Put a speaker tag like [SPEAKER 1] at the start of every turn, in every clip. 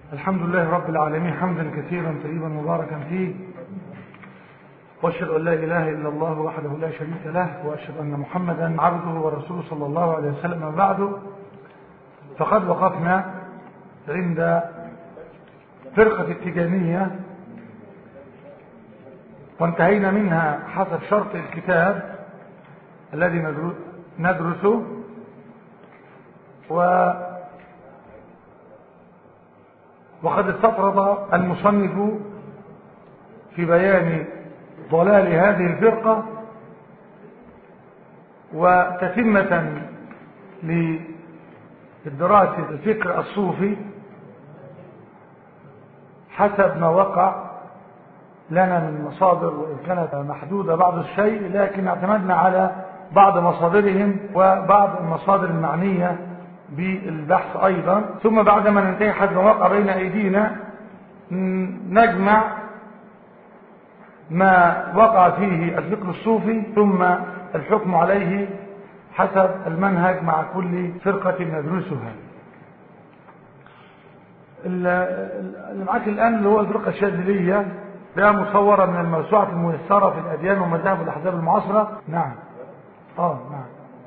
[SPEAKER 1] الحمد لله رب العالمين حمدا كثيرا طيبا مباركا فيه، واشهد ان لا اله الا الله وحده لا شريك له، واشهد ان محمدا عبده ورسوله صلى الله عليه وسلم. بعد فقد وقفنا عند فرقة التجانية وانتهينا منها حسب شرط الكتاب الذي ندرسه، وقد استطرد المصنف في بيان ضلال هذه الفرقة وتتمة للدراسة الفكر الصوفي حسب ما وقع لنا من مصادر، وإن كانت محدودة بعض الشيء، لكن اعتمدنا على بعض مصادرهم وبعض المصادر المعنية بالبحث أيضا. ثم بعدما ننتهي حسب ما وقع بين أيدينا نجمع ما وقع فيه الفقه الصوفي ثم الحكم عليه حسب المنهج مع كل فرقة ندرسها. اللي معاك الآن اللي هو الفرقة الشاذلية، ده مصورة من الموسوعة الميسرة في الأديان ومذاهب الأحزاب المعاصرة. نعم نعم.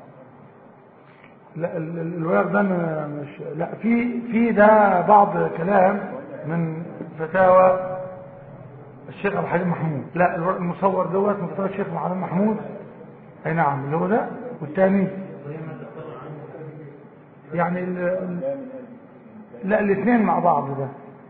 [SPEAKER 1] لا الورق ده مش، لا في ده بعض كلام من فتاوى الشيخ عبد الحليم محمود. لا الورق المصور دوت من فتاوى الشيخ عبد الحليم محمود. اي نعم اللي هو ده. والثاني يعني لا الاثنين مع بعض ده.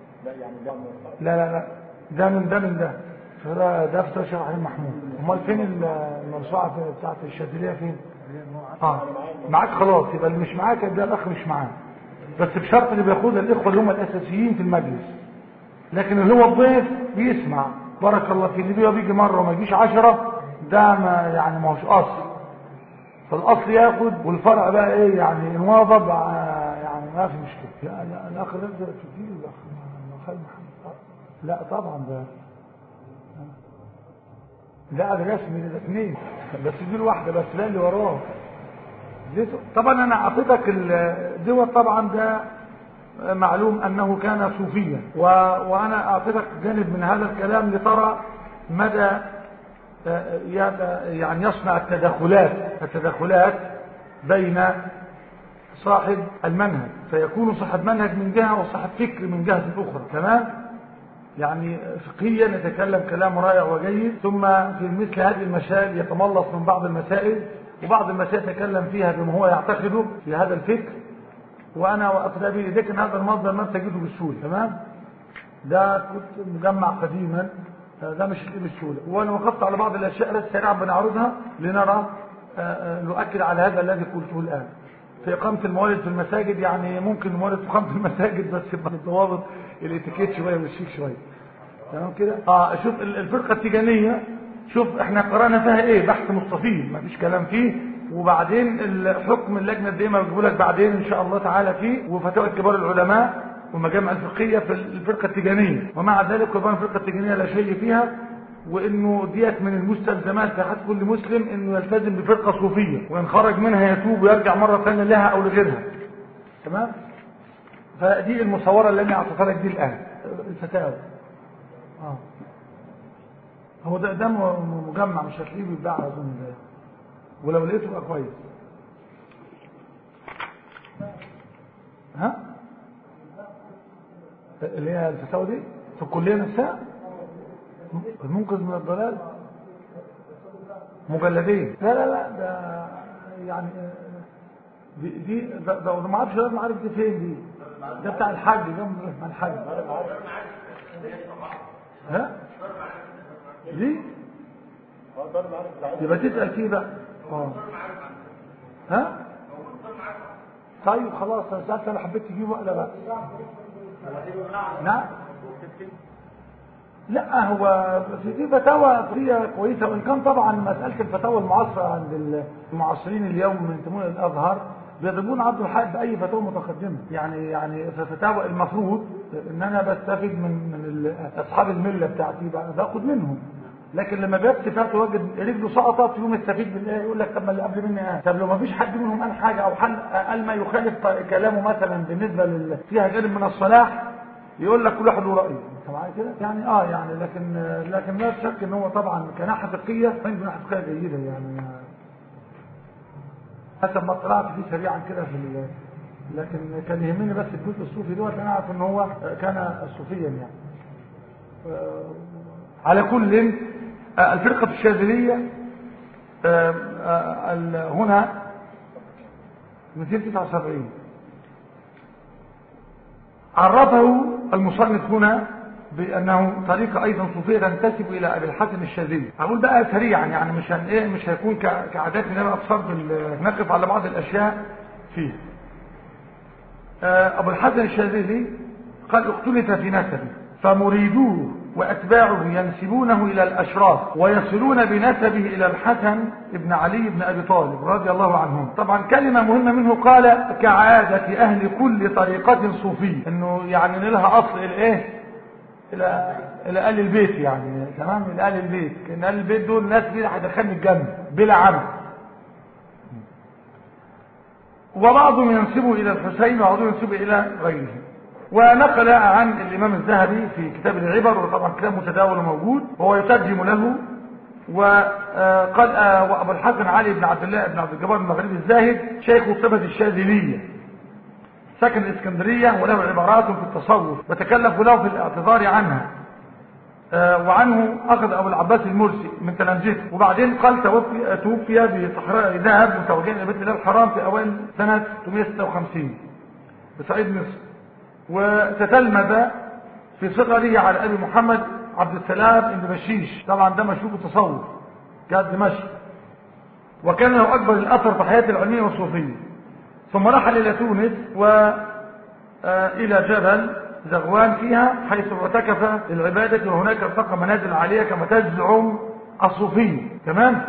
[SPEAKER 1] لا ده من ده فده فتاوى الشيخ عبد الحليم محمود. امال فين الموسوعه بتاعت الشاذليه فين؟ معاك خلاص، يبقى اللي مش معاك ده الاخ مش معاه، بس بشرط اللي بياخدها الاخوه اللي هم الاساسيين في المجلس، لكن اللي هو الضيف بيسمع بارك الله فيه. اللي بيجي مره وما يجيش 10 ده ما يعني ما هوش اصل، فالاصل ياخد والفرع بقى ايه يعني انواضب، يعني ما في مشكله. لا الاخ ده في الاخ خالد محمد. لا طبعا ده رسمي، ده اثنين بس دي الواحده بس، لا اللي وراه طبعا. انا اعطيتك الدول طبعا ده معلوم انه كان صوفيا، وانا اعطيتك جانب من هذا الكلام لترى مدى يعني يصنع التدخلات بين صاحب المنهج، فيكون صاحب منهج من جهة وصاحب فكر من جهة اخرى. تمام؟ يعني فقهيا يتكلم كلام رائع وجيد، ثم في مثل هذه المسائل يتملص من بعض المسائل، وبعض المسائل يتكلم فيها بما هو يعتقده في هذا الفكر، وانا واطلابي، لكن هذا المصدر ما تجده بسهوله. تمام؟ ده كنت مجمع قديما، ده مش بسهوله، وانا وقفت على بعض الاشياء التي سريعا بنعرضها لنرى نؤكد على هذا الذي قلته الان في اقامه الموالد في المساجد. يعني ممكن الموالد في اقامه المساجد بس بالضوابط الاتيكيت شويه والشيك شويه. تمام كده؟ شوف الفرقه التجانيه، شوف احنا قرانا فيها ايه، بحث مستفيض ما فيش كلام فيه، وبعدين الحكم اللجنه الدائمه بجيبه لك بعدين ان شاء الله تعالى فيه، وفتاوى كبار العلماء والمجامع الفقهيه في الفرقه التجانيه. ومع ذلك كبار الفرقه التجانيه لا شيء فيها، وانه ديت من المستلزمات في حق كل مسلم انه يلتزم بفرقه صوفيه، وان خرج منها يتوب ويرجع مره ثانيه لها او لغيرها. تمام؟ فدي المصوره اللي انا اعطيتها لك دي الان الفتاوى. هو ده مجمع، مش هتلاقيه بيتباع اظن ده، ولو لقيته يبقى كويس. اللي هي الفتاوى دي في الكليه نفسها، المنقذ من الضلال، مجلدين. لا ده يعني دي ده ما اعرفش، لازم اعرف دي فين دي. ده بتاع الحاج، ده من الحاج. دي يبقى تسأل فيه بقى. طيب خلاص، انا سألت، انا حبيت تجيبه ولا بقى. نعم. لا هو في فتاوى كويسه، وان كان طبعا مساله الفتاوى المعاصره عند المعاصرين اليوم من تمويل الازهر بيضربون عبد الحق باي فتاوى متقدمه. يعني في فتاوى المفروض ان انا بستفيد من اصحاب المله بتاعتي باخد منهم، لكن لما بيكتب فتوى وجد رجله سقطت يوم يستفيد بالايه، يقول لك طب ما اللي قبل مني طب لو ما فيش حد منهم قال حاجه او قال ما يخالف كلامه مثلا بالنسبه فيها جانب من الصلاح، يقول لك كل واحد له رأيه، انت معايا كده يعني يعني لكن لا شك ان هو طبعا كناحية فقهية عنده ناحية فقهية جيدة يعني، حسب ما اطلعت فيه سريعا كده لكن كان يهمني بس الجزء الصوفي دوت، انا اعرف ان هو كان صوفيا يعني. على كل الفرقة الشاذلية هنا 279 عرفه المصنف هنا بأنه طريقة أيضا صوفية تنتسب إلى أبي الحسن الشاذلي. أقول بقى سريعا يعني مش هيكون كعاداتنا أنا أفصل نقف على بعض الأشياء فيه. أبو الحسن الشاذلي قد اختلف في نسبه، فمريدوه وأتباعه ينسبونه إلى الأشراف ويصلون بنسبه إلى الحسن ابن علي بن أبي طالب رضي الله عنهم. طبعا كلمة مهمة منه قال كعادة أهل كل طريقة صوفية، إنه يعني لها أصل إلى أهل البيت يعني، تمام، إلى أهل البيت، إن أهل البيت دول ناس دي هتدخلني الجنة بلا عمل. وبعضهم ينسبه إلى الحسين وبعضهم ينسبه إلى غيره. ونقل عن الإمام الذهبي في كتاب العبر، وطبعا كتاب متداول وموجود وهو يترجم له، وقال وأبو الحسن علي بن عبد الله بن عبد الجبار المغربي الزاهد شيخ الصفة الشاذلية، سكن الإسكندرية، وله عبارات في التصوف وتكلف له في الاعتذار عنها، وعنه أخذ أبو العباس المرسي من تلامذته. وبعدين قال توفي بصحراء ذهب متوجها إلى بيت الله الحرام في أوائل سنة 656 بصعيد مصر، وتتلمذ في صغره على أبي محمد عبد السلام بن بشيش، طبعا ده مشهور بالتصوف كان دمشق، وكان له أكبر الأثر في حياته العلمية والصوفية. ثم رحل إلى تونس وإلى جبل زغوان فيها حيث اعتكف للعبادة، وهناك ارتقى منازل عالية كما تزعم الصوفية. تمام.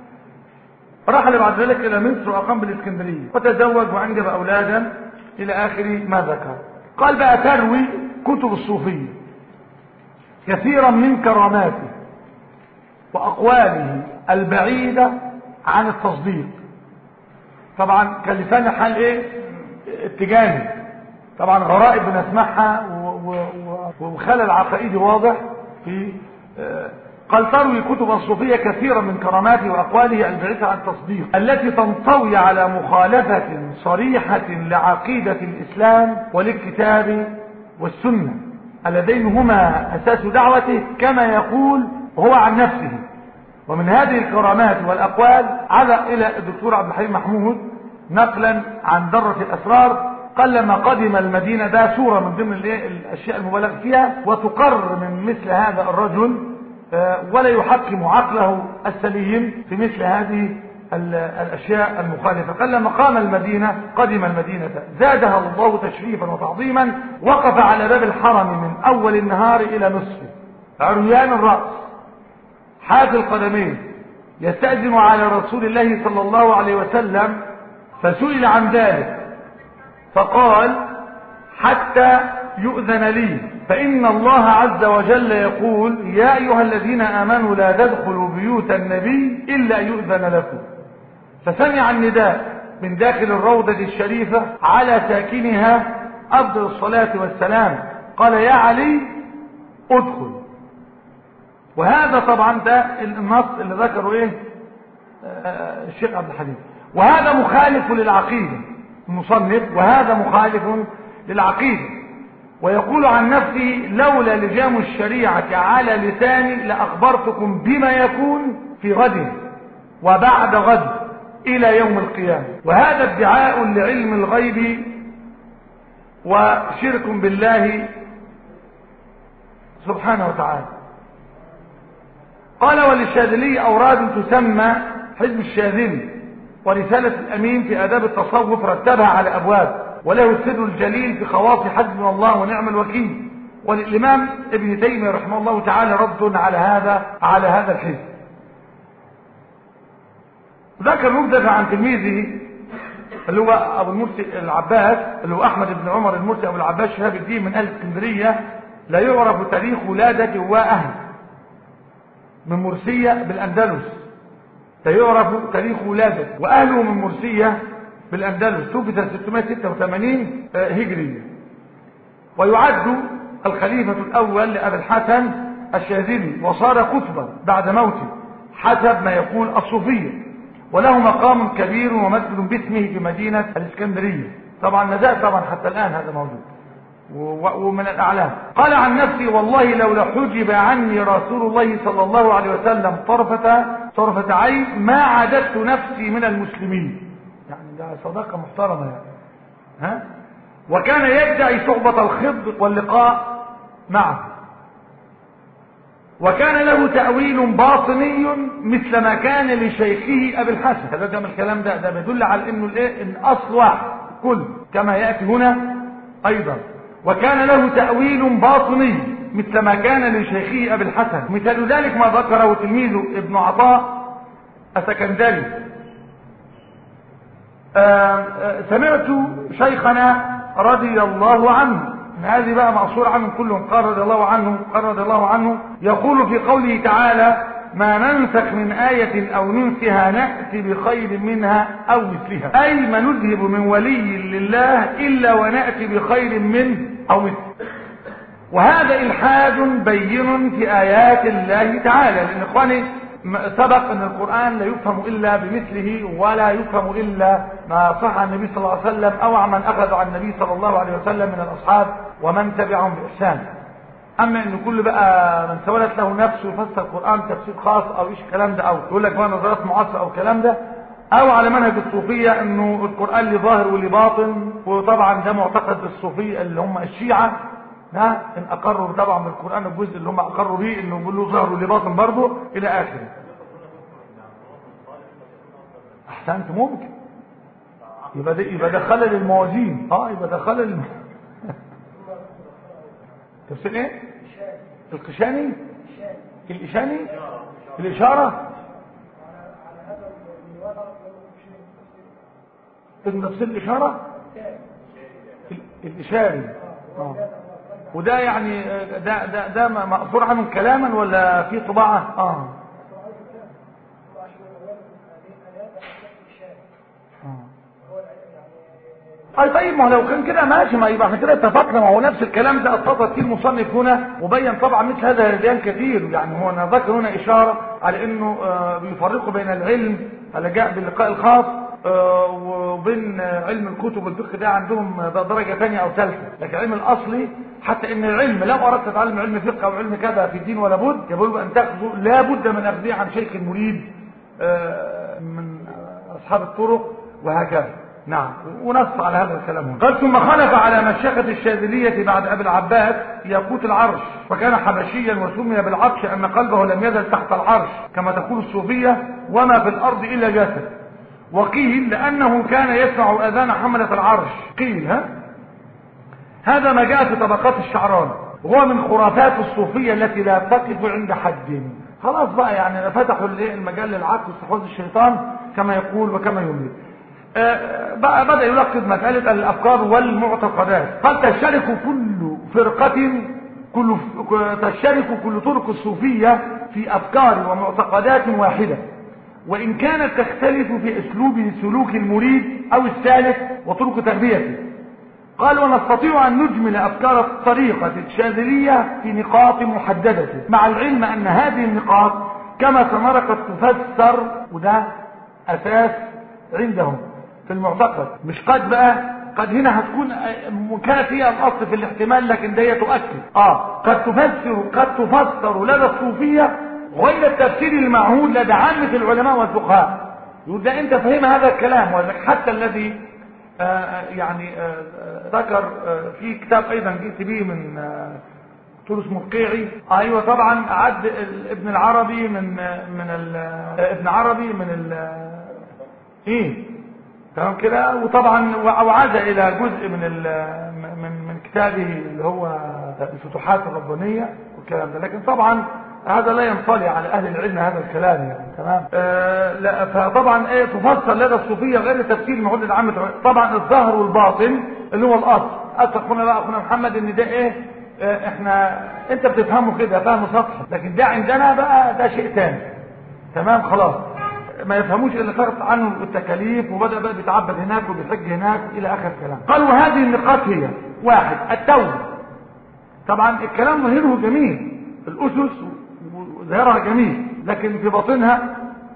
[SPEAKER 1] رحل بعد ذلك إلى مصر وأقام بالإسكندرية وتزوج وأنجب أولادا إلى آخر ما ذكر. قال بقى تروي كتب الصوفية كثيرا من كراماته وأقواله البعيدة عن التصديق. طبعا كان لسان حال اتجاهي، طبعا غرائب بنسمعها وخلل عقائدي واضح في قال تروي كتب الصوفية كثيرا من كراماته وأقواله البعيدة عن التصديق التي تنطوي على مخالفة صريحة لعقيدة الإسلام والكتاب والسنة اللذين هما أساس دعوته كما يقول هو عن نفسه. ومن هذه الكرامات والأقوال عاد إلى الدكتور عبد الحليم محمود نقلا عن درة الأسرار، قال لما قدم المدينة، ده صورة من ضمن الأشياء المبالغ فيها وتقرر من مثل هذا الرجل ولا يحكم عقله السليم في مثل هذه الأشياء المخالفة. قال لما قدم المدينة زادها الله تشريفا وتعظيما، وقف على باب الحرم من أول النهار إلى نصفه عريان الرأس حافي القدمين يستأذن على رسول الله صلى الله عليه وسلم، فسئل عن ذلك فقال حتى يؤذن لي، فإن الله عز وجل يقول يا أيها الذين آمنوا لا تدخلوا بيوت النبي إلا يؤذن لكم. فسمع النداء من داخل الروضة الشريفة على ساكنها أفضل الصلاة والسلام، قال يا علي ادخل. وهذا طبعا ده النص اللي ذكره الشيخ عبد الحليم، وهذا مخالف للعقيدة المصنف، وهذا مخالف للعقيدة. ويقول عن نفسه لولا لجام الشريعة على لساني لأخبرتكم بما يكون في غد وبعد غد إلى يوم القيامة. وهذا ادعاء لعلم الغيب وشرك بالله سبحانه وتعالى. قال وللشاذلي أوراد تسمى حزب الشاذلي، ورسالة الأمين في آداب التصوف رتبها على أبواب، وله السر الجليل في خواص حسبنا الله ونعم الوكيل. وللإمام ابن تيمية رحمه الله تعالى رد على هذا الحزب. ذكر نبذة عن تلميذه اللي هو أبو المرسي العباس، اللي هو أحمد بن عمر المرسي أبو العباس شهاب الدين من أهل اسكندرية، لا يعرف تاريخ ولادته وأهل من مرسية بالأندلس، لا يعرف تاريخ ولادته وأهله من مرسية بالأندلس، توفي 686 هجرية. ويعد الخليفة الأول لأبي الحسن الشاذلي، وصار قطبا بعد موته حسب ما يقول الصوفية، وله مقام كبير ومسجد باسمه في مدينة الإسكندرية. طبعا نزال طبعا حتى الآن هذا موجود ومن الأعلام. قال عن نفسي: والله لولا حجب عني رسول الله صلى الله عليه وسلم طرفة عين ما عددت نفسي من المسلمين. يعني ده صداقة محترمة يعني. ها؟ وكان يدعي صحبة الخضر واللقاء معه، وكان له تأويل باطني مثل ما كان لشيخه أبي الحسن. هذا من الكلام ده بيدل على انه الايه، ان اصل واحد كل كما يأتي هنا ايضا. وكان له تأويل باطني مثل ما كان لشيخه أبي الحسن. مثال ذلك ما ذكره تلميذه ابن عطاء السكندري. سمعت شيخنا رضي الله عنه، هذه بقى مأثور عنه كلهم، قال رضي الله عنه يقول في قوله تعالى: ما ننسخ من آية أو ننسها نأتي بخير منها أو مثلها، أي ما نذهب من ولي لله إلا ونأتي بخير منه أو مثله. وهذا إلحاد بين في آيات الله تعالى، لأن إخواني سبق أن القرآن لا يفهم إلا بمثله، ولا يفهم إلا ما صح عن النبي صلى الله عليه وسلم أو عن من أخذ عن النبي صلى الله عليه وسلم من الأصحاب ومن تبعهم بإحسان. أما أن كل بقى من سولت له نفسه يفسر القرآن تفسير خاص أو إيش الكلام ده، أو يقول لك بقى نظرات معاصرة أو الكلام ده، أو على منهج الصوفية أنه القرآن لي ظاهر ولي باطن. وطبعا ده معتقد الصوفية اللي هم الشيعة، إن أقروا طبعا بالقرآن الجزء اللي هم أقروا به أنه يقول له ظاهر ولي باطن برضه إلى آخره. أحسنت، ممكن يبقى دخل للموازين، يبقى دخل تفسير ايه؟ القشاني، الإشاني، الإشارة، تفسير الإشارة، الإشاري. وده يعني ده مأثور عنه كلاما ولا في طباعة؟ طيب ما لو كان كده ماشي، ما يبقى احنا كده اتفقنا. ما هو نفس الكلام ده اتصل فيه المصنف هنا، وبين طبعا مثل هذا الرجال كثير. يعني هو انا ذكر هنا اشاره على انه بيفرقوا بين العلم اللي جاء باللقاء الخاص وبين علم الكتب والفقه، ده عندهم درجه ثانيه او ثالثه. لكن العلم الاصلي حتى ان العلم لو اردت تتعلم علم فقه او علم كذا في الدين ولا بد، يقول ان تاخذه لا بد من اخذه عن شيخ المريد من اصحاب الطرق وهكذا. نعم، ونص على هذا الكلام هنا. قال: ثم خلف على مشيخة الشاذلية بعد أبي العباس ياقوت العرش، وكان حبشيا وسمي بالعطش أن قلبه لم يزل تحت العرش كما تقول الصوفية، وما في الأرض إلا جسد. وقيل لأنه كان يسمع أذان حملة العرش. قيل هذا ما جاء في طبقات الشعراني، وهو من خرافات الصوفية التي لا تقف عند حد. خلاص بقى، يعني فتحوا المجال للعقل واستحواذ الشيطان كما يقول وكما يملي. بدأ يلقب مسألة الأفكار والمعتقدات. قد تشترك كل فرقة تشترك كل طرق الصوفية في أفكار ومعتقدات واحدة، وإن كانت تختلف في أسلوب سلوك المريد أو السالك وطرق تربيته. قال: ونستطيع أن نجمل أفكار الطريقة الشاذلية في نقاط محددة، مع العلم أن هذه النقاط كما سنرى قد تفسر، وده أساس عندهم في المعتقد. مش قد بقى، قد هنا هتكون كانت هي الأصل في الاحتمال، لكن ده تؤكد قد تفسر لدى الصوفية غير التفسير المعهود لدى عامة العلماء والفقهاء. يقول ده انت فهم هذا الكلام. حتى الذي ذكر في كتاب ايضا جئت به من طول اسمه القيعي. ايوه طبعا عد ابن العربي من ابن عربي من تمام كده. وطبعا وعاد الى جزء من كتابه اللي هو الفتوحات الربانيه والكلام ده. لكن طبعا هذا لا ينطلي على اهل العلم هذا الكلام يعني. تمام. لا، فطبعا تفسر لدى الصوفيه غير تفسير المعود العام. طبعا الظاهر والباطن اللي هو الاصل. اخونا بقى اخونا محمد ان ده احنا انت بتفهمه كده فهم سطحي، لكن ده عندنا بقى ده شيء ثاني. تمام، خلاص ما يفهموش الا فرط عنه التكاليف، وبدأ بقى بيتعبد هناك وبيحج هناك الى اخر كلام. قالوا هذه النقاط هي: واحد، التوبة طبعا الكلام ظاهره جميل، الأسس وظاهرها جميل، لكن في باطنها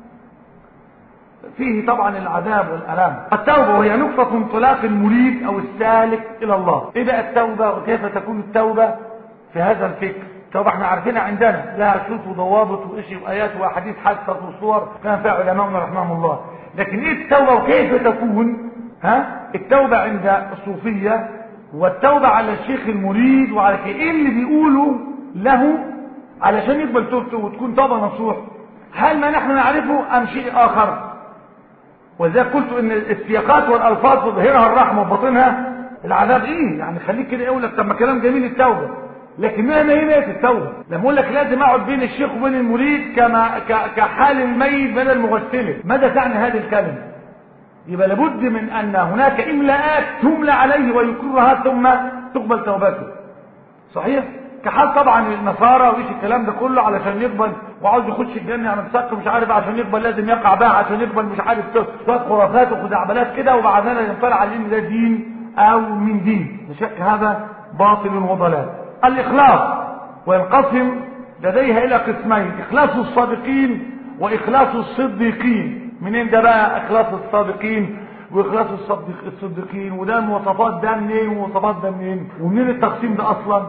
[SPEAKER 1] فيه طبعا العذاب والألام. التوبة وهي نقطة انطلاق المريد أو السالك إلى الله. إيه بقى التوبة وكيف تكون التوبة في هذا الفكر؟ التوبة احنا عارفينها عندنا لها شروط وضوابط وإشي وآيات وأحاديث حادثة وصور كان فيها علماؤنا رحمهم الله. لكن إيه التوبة وكيف تكون؟ التوبة عند الصوفية والتوبة على الشيخ المريد وعلى ايه اللي بيقولوا له علشان يقبل توبته وتكون توبة نصوح. هل ما نحن نعرفه أم شيء آخر؟ وذلك قلت ان السياقات والالفاظ ظاهرها الرحمه وباطنها العذاب. ايه يعني خليك كده يقول لك طب ما كلام جميل التوبه، لكن ما هي التوبه؟ لما اقول لك لازم اقعد بين الشيخ وبين المريد كحال الميت بين المغسله، ماذا تعني هذه الكلمه؟ يبقى لابد من ان هناك املاءات تملى عليه ويكررها ثم تقبل توبته. صحيح؟ كحال طبعا النصارى وايش الكلام ده كله علشان يقبل وعاوز يخش الجنه يعني مسك مش عارف عشان يقبل لازم يقع بقى عشان يقبل مش عارف شويه خرافات وخزعبلات كده وبعدين ينطلع على ان ده دين او من دين. بشك هذا باطل وضلال. الاخلاص وينقسم لديها الى قسمين: اخلاص الصادقين واخلاص الصديقين. منين ده بقى اخلاص الصادقين واخلاص الصديقين؟ وده مواصفات ده منين ومواصفات ده منين ومنين التقسيم ده اصلا؟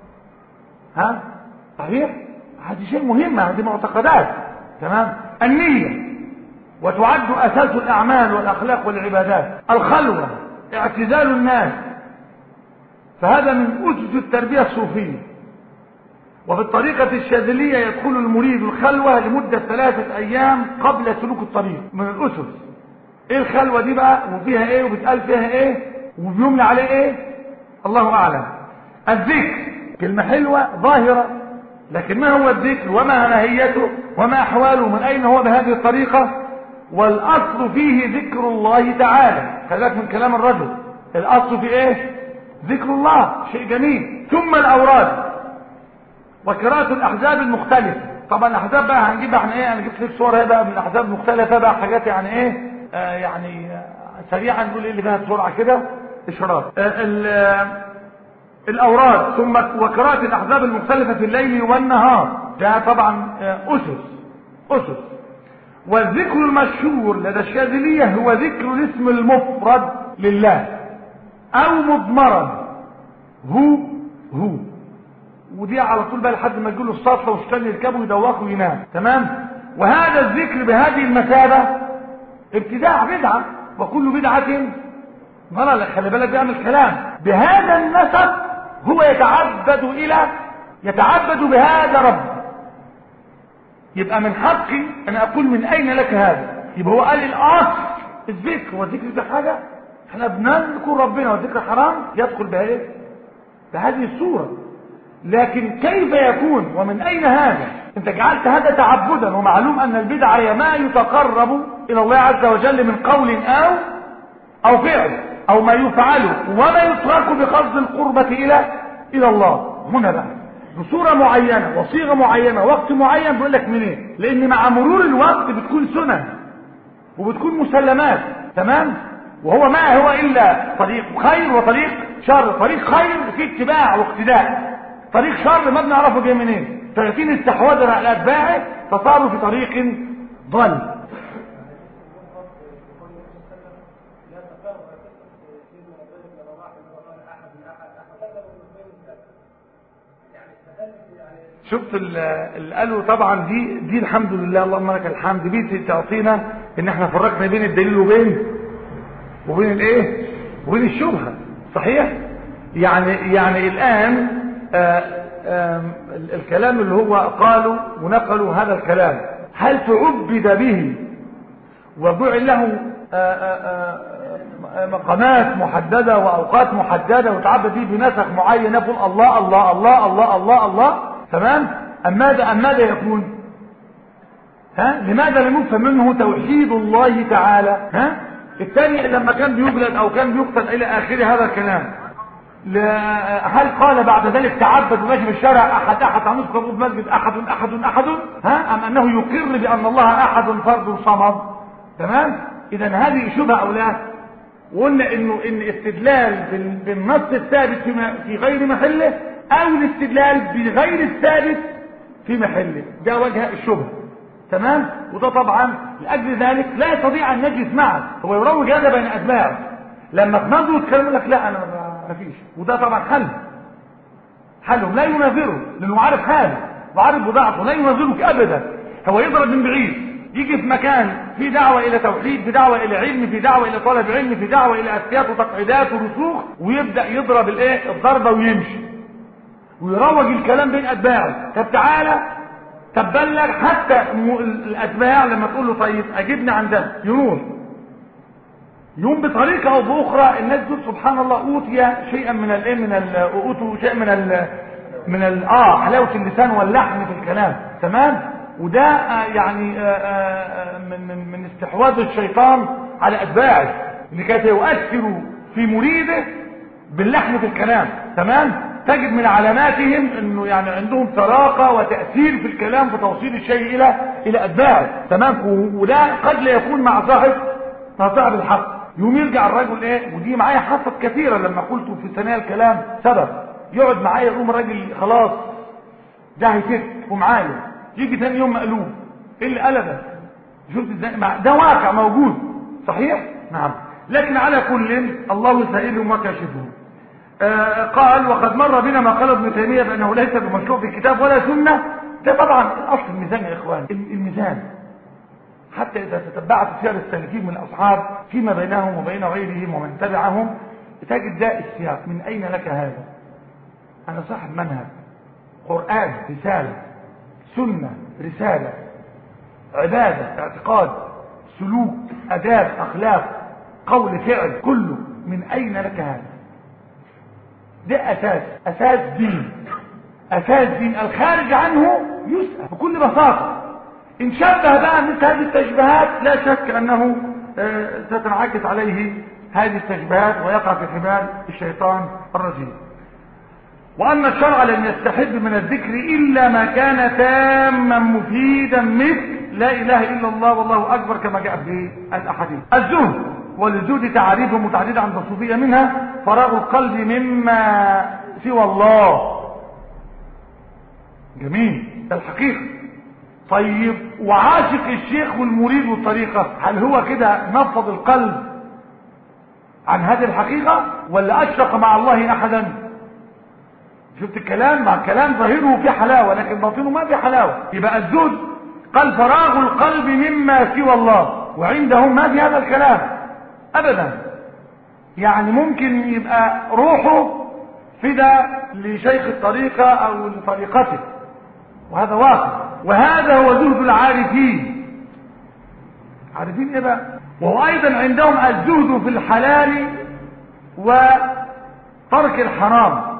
[SPEAKER 1] صحيح؟ هذا شيء مهم، هذه معتقدات. تمام؟ النية وتعد أساس الأعمال والأخلاق والعبادات. الخلوة اعتزال الناس، فهذا من أسس التربية الصوفية. وفي الطريقة الشاذلية يدخل المريد الخلوة لمدة 3 أيام قبل سلوك الطريق. من الأسس. ايه الخلوة دي بقى وفيها ايه وبتقال فيها ايه وبيملى عليه ايه؟ الله أعلم. الذكر كلمة حلوة ظاهرة، لكن ما هو الذكر وما ماهيته وما أحواله من أين هو بهذه الطريقة؟ والأصل فيه ذكر الله تعالى. خليك من كلام الرجل، الأصل في إيه؟ ذكر الله، شيء جميل. ثم الأوراد وقراءة الأحزاب المختلفة. طبعا الأحزاب بقى هنجيبها احنا ايه؟ أنا جبت لك صور بقى من الأحزاب المختلفة بقى حاجات يعني ايه يعني سريعا نقول ايه اللي فيها بسرعة كده إشارات. الأوراد ثم وقراءة الأحزاب المختلفة في الليل والنهار، ده طبعا أسس. والذكر المشهور لدى الشاذلية هو ذكر الاسم المفرد لله أو مضمرا هو. ودي على طول بقى لحد ما يجيله السطلة واشتغل يركبه ويدوخه وينام. تمام؟ وهذا الذكر بهذه المثابة ابتداع بدعة، وكل بدعة ضلالة. خلي بالك بيعمل كلام بهذا النسب، هو يتعبد بهذا رب. يبقى من حقي انا اقول من اين لك هذا؟ يبقى هو قال الاصل الذكر، والذكر ده حاجه احنا بنذكر ربنا، والذكر حرام يدخل بهذه الصوره. لكن كيف يكون ومن اين هذا؟ انت جعلت هذا تعبدا، ومعلوم ان البدعه هي ما يتقرب الى الله عز وجل من قول او فعل او ما يفعله وما يترك بقصد القربة الى الله. هنا بقى بصورة معينة وصيغة معينة وقت معين بيقول لك منين؟ لان مع مرور الوقت بتكون سنن وبتكون مسلمات. تمام؟ وهو ما هو الا طريق خير وطريق شر. طريق خير في اتباع واقتداء، طريق شر ما بنعرفه جاي منين. فيتين استحواذ على اتباعه فصاروا في طريق ضل. شفت اللي قالوا طبعا دي الحمد لله اللهم لك الحمد، دي تعطينا ان احنا فرقنا بين الدليل وبين الايه وبين الشبهه. صحيح؟ يعني الان الكلام اللي هو قالوا ونقلوا هذا الكلام، هل تعبد به وجعل له مقامات محدده واوقات محدده وتعبد به بنسخ معين يقول الله الله الله الله الله الله؟ تمام؟ أم ماذا يكون؟ لماذا لم يفهم منه توحيد الله تعالى؟ الثاني لما كان بيجلد او كان بيقتل الى اخر هذا الكلام، هل قال بعد ذلك تعبد وماشي في الشارع احد هنذكر في مسجد احد ام انه يقر بان الله احد فرد صمد؟ تمام؟ اذا هذه شبهه او لا؟ وقلنا ان استدلال بالنص الثابت في غير محله او الاستدلال بغير الثابت في محله، ده وجه الشبهه. تمام. وده طبعا لاجل ذلك لا يستطيع ان يجلس معك، هو يروج هذا بين اتباعه، لما تنظروا تكلموا لك لا انا ما فيش. وده طبعا حلهم لا يناظره، لانه عارف حاله وعارف بضاعته، لا يناظرك ابدا. هو يضرب من بعيد، يجي في مكان في دعوة الى توحيد، في دعوة الى علم، في دعوة الى طلب علم، في دعوة الى اساسيات وتقعيدات ورسوخ، ويبدأ يضرب الضربة ويمشي ويروج الكلام بين اتباعه. طب تعالى، طب بلغ حتى الاتباع لما تقول له طيب اجبني عن ده يروح يوم بطريقة او باخرى. الناس دول سبحان الله اوتي شيئا من اوتوا شيء من حلاوة اللسان واللحن في الكلام. تمام. وده يعني من استحواذ الشيطان على اتباعه، لكي يؤثر في مريده باللحن في الكلام. تمام. تجد من علاماتهم انه يعني عندهم طلاقه وتاثير في الكلام في توصيل الشيء الى اتباعه. تمام. وده قد لا يكون مع صاحب الحق. يوم يرجع الرجل ودي معايا حصلت كثيرا لما قلت في ثنايا الكلام سبب، يقعد معايا يقوم الراجل خلاص ده هيفك ومعايا، يجي ثاني يوم مقلوب. ايه اللي قلبه؟ شفت ازاي؟ ده واقع موجود صحيح. نعم. لكن على كل الله سائلهم وكاشفهم. قال وقد مر بنا ما قال ابن تيميه بانه ليس بمشروع في الكتاب ولا سنه. ده طبعا اصل الميزان يا اخوان، الميزان حتى اذا تتبعت سير السالكين من الاصحاب فيما بينهم وبين غيرهم ومن تبعهم تجد ده السياق. من اين لك هذا؟ انا صاحب منهج، قران رساله، سنه رساله، عباده اعتقاد سلوك اداب اخلاق قول فعل، كله. من اين لك هذا؟ ده اساس دين الخارج عنه يسأل بكل بساطة. ان شبه بقى مثل هذه التشبيهات لا شك انه ستنعكس عليه هذه التشبيهات ويقع في حبال الشيطان الرجيم. وان الشرع لم يستحب من الذكر الا ما كان تاما مفيدا مثل لا اله الا الله والله اكبر كما جاء في الاحاديث. الزهد وللزهد تعريف متعدده عند الصوفيه، منها فراغ القلب مما سوى الله. جميل، ده الحقيقه. طيب وعاشق الشيخ والمريد والطريقه، هل هو كده نفض القلب عن هذه الحقيقه ولا اشرق مع الله احدا؟ شفت الكلام؟ مع الكلام ظاهره في حلاوه لكن باطنه ما في حلاوه. يبقى الزهد قال فراغ القلب مما سوى الله، وعندهم ما في هذا الكلام ابدا. يعني ممكن يبقى روحه فدا لشيخ الطريقه او لطريقته، وهذا واقع. وهذا هو زهد العارفين. عارفين ايه بقى؟ وهو ايضا عندهم الزهد في الحلال وترك الحرام.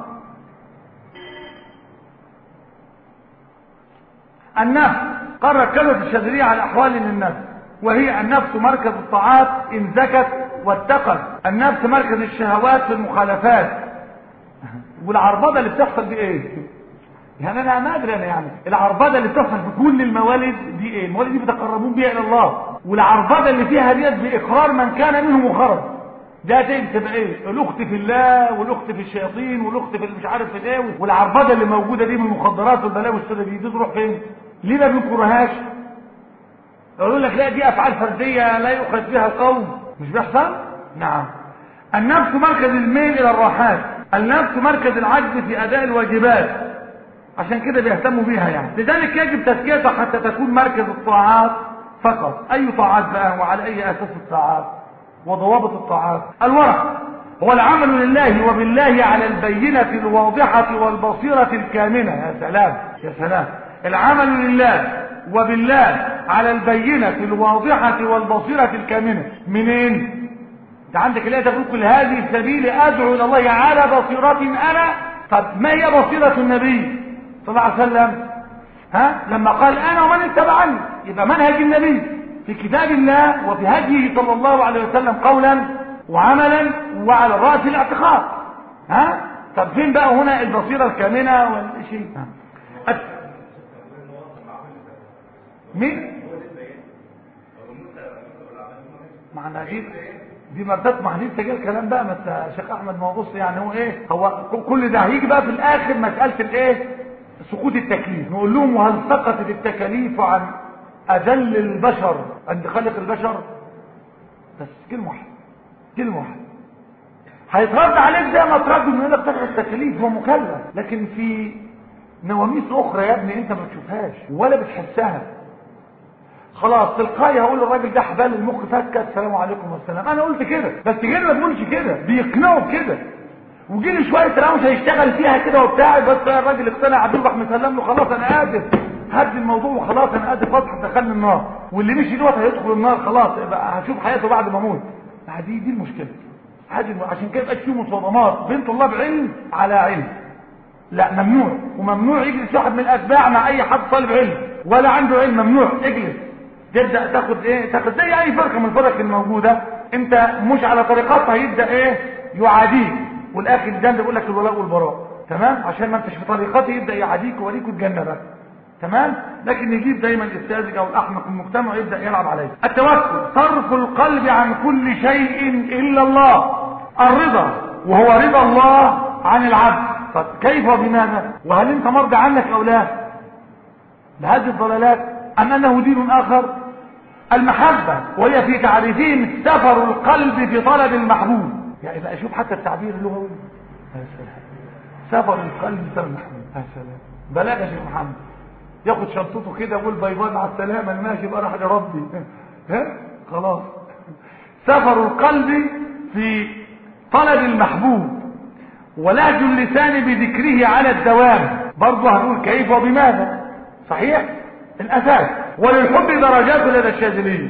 [SPEAKER 1] النفس قال ركزت الشاذلية على احوال للنفس، وهي النفس مركز الطاعات ان زكت واتقت، النفس مركز الشهوات في المخالفات. والعربضه اللي بتحصل دي ايه؟ يعني انا ما ادري، انا يعني العربضه اللي بتحصل في كل الموالد دي ايه؟ الموالد دي بيتقربون بيها الى الله، والعربضه اللي فيها ديت باقرار من كان منهم وخرج. ده تبقى ايه؟ الاخت في الله والاخت في الشياطين والاخت في مش عارف في ايه. والعربضه اللي موجوده دي من المخدرات والبلاوي السوداء دي تروح فين؟ ليه ما بينكرهاش؟ يقول لك لا دي افعال فرديه لا يؤخذ فيها القوم. مش بيحصل؟ نعم. النفس مركز الميل الى الراحات، النفس مركز العجز في اداء الواجبات، عشان كده بيهتموا بيها يعني. لذلك يجب تزكيتها حتى تكون مركز الطاعات فقط. اي طاعات بقى وعلى اي اساس الطاعات وضوابط الطاعات؟ الورع هو العمل لله وبالله على البينة الواضحة والبصيرة الكامنة. يا سلام يا سلام. العمل لله وبالله على البينة الواضحة والبصيرة الكامنة. منين؟ انت عندك الايه تقول كل هذه السبيل ادعو الى الله على بصيرة انا. طب ما هي بصيرة النبي صلى الله عليه وسلم؟ لما قال انا ومن اتبعني، يبقى منهج النبي في كتاب الله وفي هديه صلى الله عليه وسلم قولا وعملا وعلى الراس الاعتقاد. طب فين بقى هنا البصيرة الكامنة والشيء؟ مين؟ معنى دي مرتبة محدود تجي الكلام بقى. ما انت يا شيخ احمد ما هو بص يعني هو ايه، هو كل ده هيجي بقى في الاخر مسألة الايه، سقوط التكليف. نقول لهم وهل سقطت التكاليف عن اذل البشر عند خالق البشر؟ بس كلمة واحدة، كلمة واحدة هيترد عليك زي ما ترد من هنا بتاخد التكاليف، هو مكلف، لكن في نواميس اخرى يا ابني انت ما بتشوفهاش ولا بتحسها. خلاص تلقائي هقول للراجل ده حبال المخ فكت، السلام عليكم والسلام، انا قلت كده، بس غير ما تقولش كده بيقنعوا بكده، وجي لي شويه كلام مش هيشتغل فيها كده وبتاع، بس الراجل اقتنع عبد الرحمن مسلم له خلاص انا اسف، هدي الموضوع وخلاص انا اسف، اصحى دخلني النار، واللي مشي دوت هيدخل النار خلاص بقى هشوف حياته بعد ما اموت. دي المشكله. عشان كده يبقى في مصادمات بين طلاب علم على علم. لا ممنوع، وممنوع يجلس واحد من الاتباع مع اي حد طالب علم ولا عنده علم، ممنوع اجلس تبدا تاخد ايه، تاخد زي اي فرقه من الفرق الموجوده، انت مش على طريقتها يبدا ايه يعاديك، والاخر الجنه بيقول لك الولاء والبراء، تمام، عشان ما انتش في طريقته يبدا يعاديك ويوريك الجنه بقى، تمام. لكن يجيب دايما الساذج او الاحمق في المجتمع ويبدا يلعب عليه. التوكل صرف القلب عن كل شيء الا الله، الرضا وهو رضا الله عن العبد. طب كيف وبماذا؟ وهل انت مرضى عنك او لا بهذه الضلالات ام انه دين اخر؟ المحبة وهي في تعريفهم سفر القلب في طلب المحبوب. يعني بقى شوف حتى التعبير اللغوي، يا سلام، سفر القلب في طلب المحبوب، يا سلام، بلاغ يا شيخ محمد، ياخد شنطته كده ويقول باي باي مع السلامه انا ماشي بقى راح لربي ها خلاص. سفر القلب في طلب المحبوب، ولهج اللسان بذكره على الدوام، برضه هنقول كيف وبماذا، صحيح الاساس. وللحب درجات لدى الشاذلية.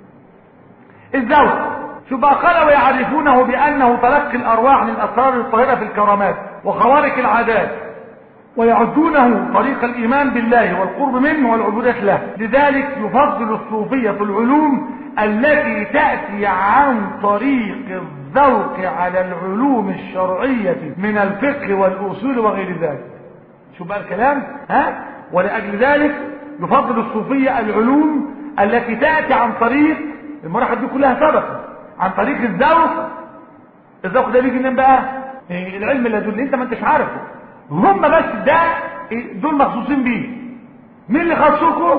[SPEAKER 1] الذوق شو بقى قال ويعرفونه بانه تلقي الارواح من الاسرار الطاهره في الكرامات وخوارق العادات، ويعدونه طريق الايمان بالله والقرب منه والعبوديه له. لذلك يفضل الصوفيه في العلوم التي تاتي عن طريق الذوق على العلوم الشرعيه من الفقه والاصول وغير ذلك. شو بقى الكلام ها؟ ولاجل ذلك يفضل الصوفيه العلوم التي تاتي عن طريق المراحل دي كلها سبق عن طريق الذوق. الذوق ده بيجي منين بقى؟ العلم اللي انت ما انتش عارفه، هم بس ده دول مخصوصين بيه. مين اللي خصوكوا؟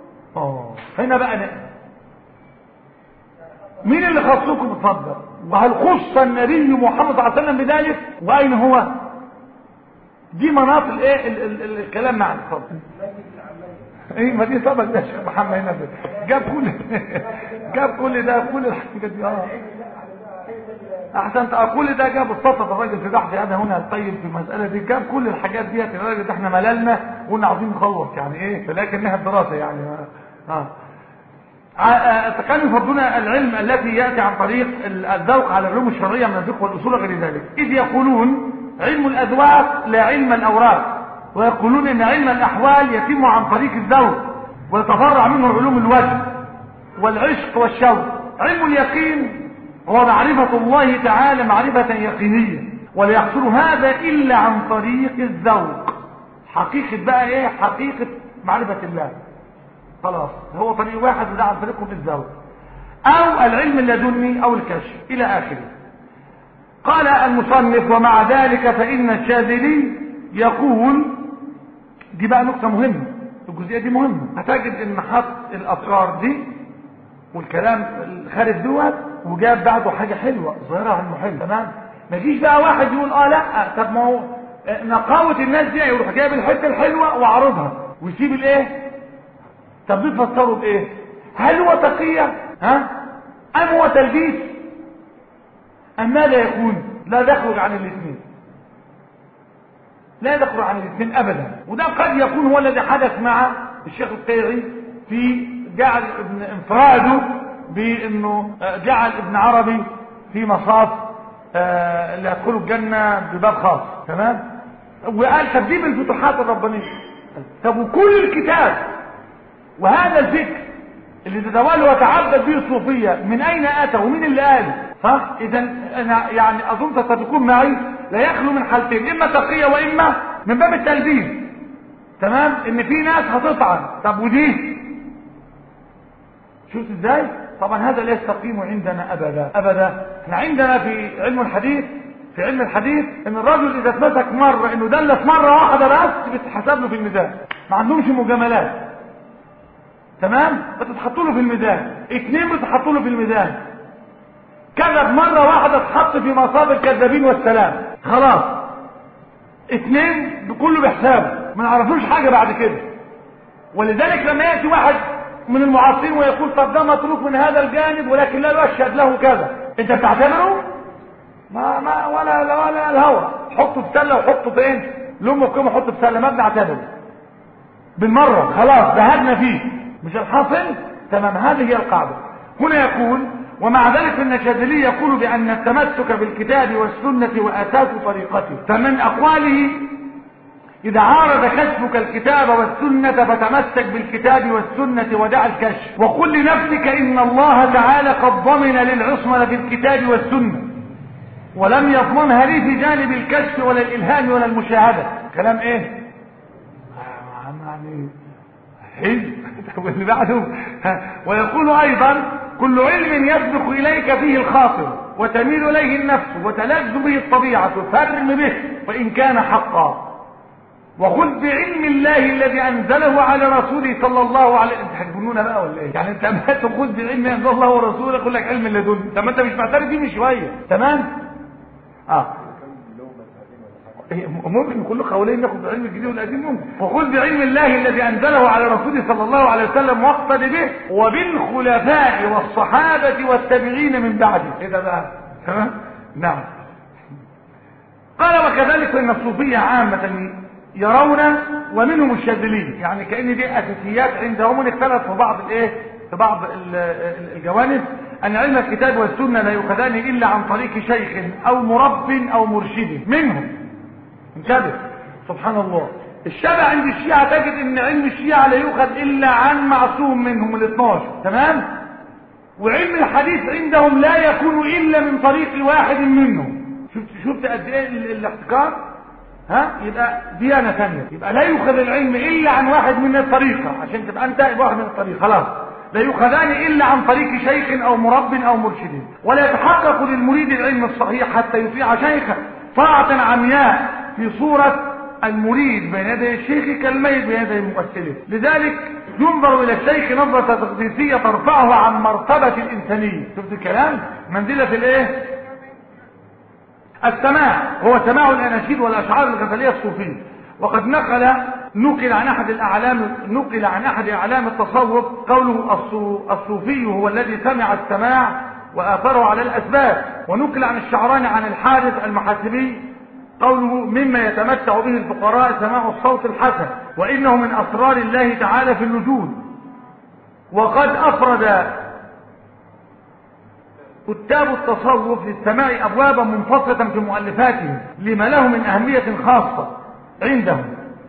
[SPEAKER 1] هنا بقى مين اللي خصوكوا؟ بتفضل. وهل خص النبي محمد صلى الله عليه وسلم بذلك؟ واين هو؟ دي مناط الايه الكلام مع الفضل. ايه ما دي طبعا ده شيخ محمد هنا جاب كل ده كل الحاجات دي. احسنت اقول ده جاب السطر الراجل في بحث انا هنا الطيب في المساله دي، جاب كل الحاجات ديت. الراجل ده احنا مللنا وقلنا عاوزين نخلص يعني ايه، لكنها الدراسه يعني كانوا يفضلون العلم التي ياتي عن طريق الذوق على العلوم الشرعيه من الفقه والاصول وغير ذلك، اذ يقولون علم الاذواق لا علم الاوراق، ويقولون ان علم الاحوال يتم عن طريق الذوق ويتفرع منه علوم الوجه والعشق والشوق. علم اليقين هو معرفة الله تعالى معرفة يقينية، ولا يحصل هذا إلا عن طريق الذوق. حقيقة بقى ايه؟ حقيقة معرفة الله، خلاص هو طريق واحد وده عن طريقه الذوق او العلم اللدني او الكشف الى اخره. قال المصنف ومع ذلك فإن الشاذلي يقول، دي بقى نقطة مهمة، الجزئية دي مهمة، هتجد ان حط الأسرار دي والكلام الخارج دوت وجاب بعده حاجة حلوة ظاهرة عنه حلو، تمام. ما يجيش بقى واحد يقول لا طب ما هو نقاوة الناس دي يروح جايب الحتة الحلوة وعرضها ويسيب الايه. طب بتفسروا بايه؟ هل هو تقية ام هو تلبيس ام ماذا يكون؟ لا يخرج عن الاثنين، لا يخرج عن الاثنين ابدا. وده قد يكون هو الذي حدث مع الشيخ القيعي في جعل ابن انفراده بانه جعل ابن عربي في مصاف اللي يدخلوا الجنة بباب خاص، تمام. وقال تبديل الفتوحات الربانية. طب وكل الكتاب وهذا الفكر اللي تتولى وتعبد به الصوفية من اين اتى ومين اللي قال؟ صح؟ اذا انا يعني اظن ستكون معي لا يخلو من حالتين، اما تقية واما من باب التلبيس، تمام. ان في ناس هتطعن، طب ودي شوف ازاي طبعا هذا لا يستقيم عندنا ابدا ابدا. احنا عندنا في علم الحديث ان الرجل اذا اتمسك مره انه دلس مره واحده بس بتتحسب له في الميزان، ما عندهمش مجاملات. تمام، بتتحطوا له في الميزان. 2 بتتحطوا له في الميزان. كذب مره واحده تحط في مصاب الكذابين والسلام، خلاص 2 بكله بحسابه، ما نعرفوش حاجه بعد كده. ولذلك لما ياتي واحد من المعاصرين ويقول طب ده متروك من هذا الجانب ولكن لا يشهد له كذا، انت بتعتبره ما ولا الهوى، حطه في سله وحطه فين لامك كم، حطه في سله، ما بنعتبره بالمره، خلاص ذهبنا فيه، مش الحاصل. تمام، هذه هي القاعده. هنا يقول ومع ذلك ان الشاذلي يقول بان التمسك بالكتاب والسنه واساس طريقته، فمن اقواله إذا عارض كشفك الكتاب والسنة فتمسك بالكتاب والسنة ودع الكشف، وقل لنفسك إن الله تعالى قد ضمن للعصمة في الكتاب والسنة ولم يضمنها لي في جانب الكشف ولا الإلهام ولا المشاهدة. كلام إيه؟ يعني حلو. واللي بعده ويقول أيضا كل علم يسبق إليك فيه الخاطر وتميل إليه النفس وتلذ به الطبيعة فارم به وإن كان حقا، وخذ بعلم الله الذي انزله على رسوله صلى الله عليه وسلم. انت هتجنونا بقى ولا ايه؟ يعني انت ما تاخذ بعلم انزل الله ورسوله يقول لك علم لدن، طب ما انت مش معترف بيه من شويه. تمام، ممكن كل قولين ناخذ بعلم الجديد والقديم ممكن. وخذ بعلم الله الذي انزله على رسوله صلى الله عليه وسلم واقتد به وبالخلفاء والصحابه والتابعين من بعده. ايه ده بقى؟ تمام، نعم. قال وكذلك فان الصوفيه عامه يرون ومنهم الشاذلي، يعني كأن دي اساسيات عندهم، ونختلف في بعض في بعض الجوانب، ان علم الكتاب والسنه لا يؤخذان الا عن طريق شيخ او مرب او مرشد منهم. انتبه، سبحان الله، الشبع عند الشيعة تجد ان علم الشيعة لا يؤخذ الا عن معصوم منهم ال12. تمام، وعلم الحديث عندهم لا يكون الا من طريق واحد منهم. شفت قد ايه الاحتكار؟ يبقى ديانة ثانية، يبقى لا يؤخذ العلم الا عن واحد من الطريقة، عشان تبقى انت واحد من الطريقة، خلاص لا يؤخذان الا عن طريق شيخ او مرب او مرشد، ولا يتحقق للمريد العلم الصحيح حتى يطيع شيخه طاعة عمياء في صورة المريد بين يدي الشيخ كالميت بين يدي مؤسله. لذلك ينظر الى الشيخ نظرة تقديسية ترفعه عن مرتبة الانسانية. شفت الكلام؟ منزلة السماع هو سماع الاناشيد والاشعار الغزليه الصوفيه. وقد نقل عن احد اعلام التصوف قوله الصوفي هو الذي سمع السماع واثره على الاسباب. ونقل عن الشعراني عن الحارث المحاسبي قوله مما يتمتع به الفقراء سماع الصوت الحسن وانه من اسرار الله تعالى في الوجود. وقد افرد كتاب التصوف للسماع ابوابا منفصله في مؤلفاتهم لما له من اهميه خاصه عندهم.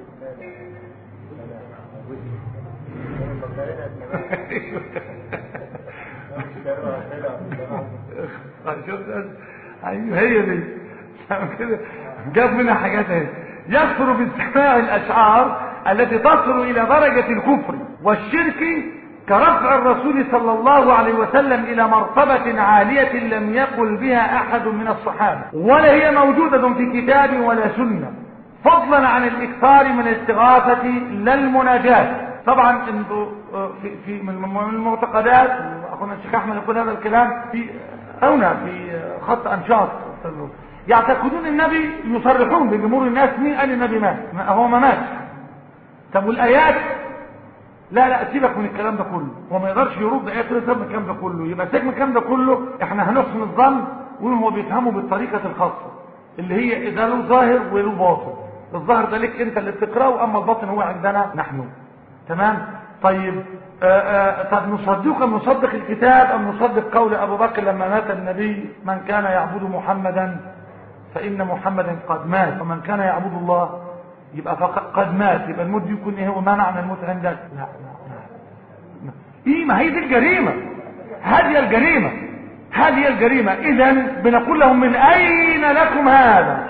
[SPEAKER 1] ايوه هي دي كده، جاب منها حاجات اهي. يكثر في السماع الاشعار التي تصل الى درجه الكفر والشرك كرفع الرسول صلى الله عليه وسلم الى مرتبة عالية لم يقل بها احد من الصحابة ولا هي موجودة في كتاب ولا سنة، فضلا عن الاكثار من الاستغاثة لا المناجاة. طبعا في من المعتقدات، اخونا الشيخ احمد يقول هذا الكلام في خط انشاط، يعتقدون النبي يصرحون بجمهور الناس مين قال النبي مات، هو ما مات. طب والايات لا سيبك من الكلام ده كله، هو ما يقدرش يرد ايات سيبك من الكلام ده كله. يبقى سيبك من الكلام ده كله، احنا هنحسن الظن وهو بيفهموا بالطريقه الخاصه اللي هي اذا له ظاهر وله باطن. الظاهر ده لك انت اللي بتقراه، اما الباطن هو عندنا نحن. تمام. طيب طب نصدق الكتاب ام نصدق قول ابو بكر لما مات النبي من كان يعبد محمدا فان محمدا قد مات ومن كان يعبد الله يبقى قد مات. يبقى الموت يكون ايه؟ وما معنى الموت عندك؟ لا ايه، ما هي دي الجريمه، هذه الجريمه. اذا بنقول لهم من اين لكم هذا؟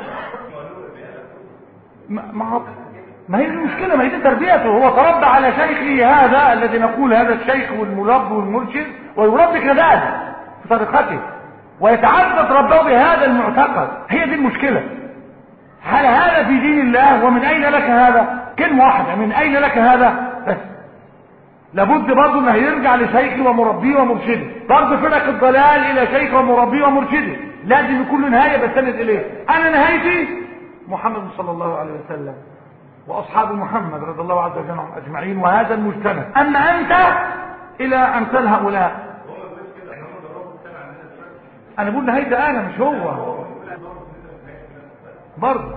[SPEAKER 1] ما هي المشكله، ما هي دي تربيته. هو تربى على شيخه هذا الذي نقول هذا الشيخ والمرب والمرشد، ويربي كذلك في طريقته ويتعبد ربه بهذا المعتقد. هي دي المشكلة. هل هذا في دين الله؟ ومن اين لك هذا؟ كلمة واحدة، من اين لك هذا؟ بس لابد برضه انه يرجع لشيخه ومربيه ومرشده. برضه فرق الضلال الى شيخه ومربيه ومرشده، لازم يكون له نهايه بستند اليه. انا نهايتي محمد صلى الله عليه وسلم واصحاب محمد رضي الله عز وجل عنهم اجمعين، وهذا المجتمع. اما انت الى امثال هؤلاء. انا بقول نهايتي انا مش هو برضه.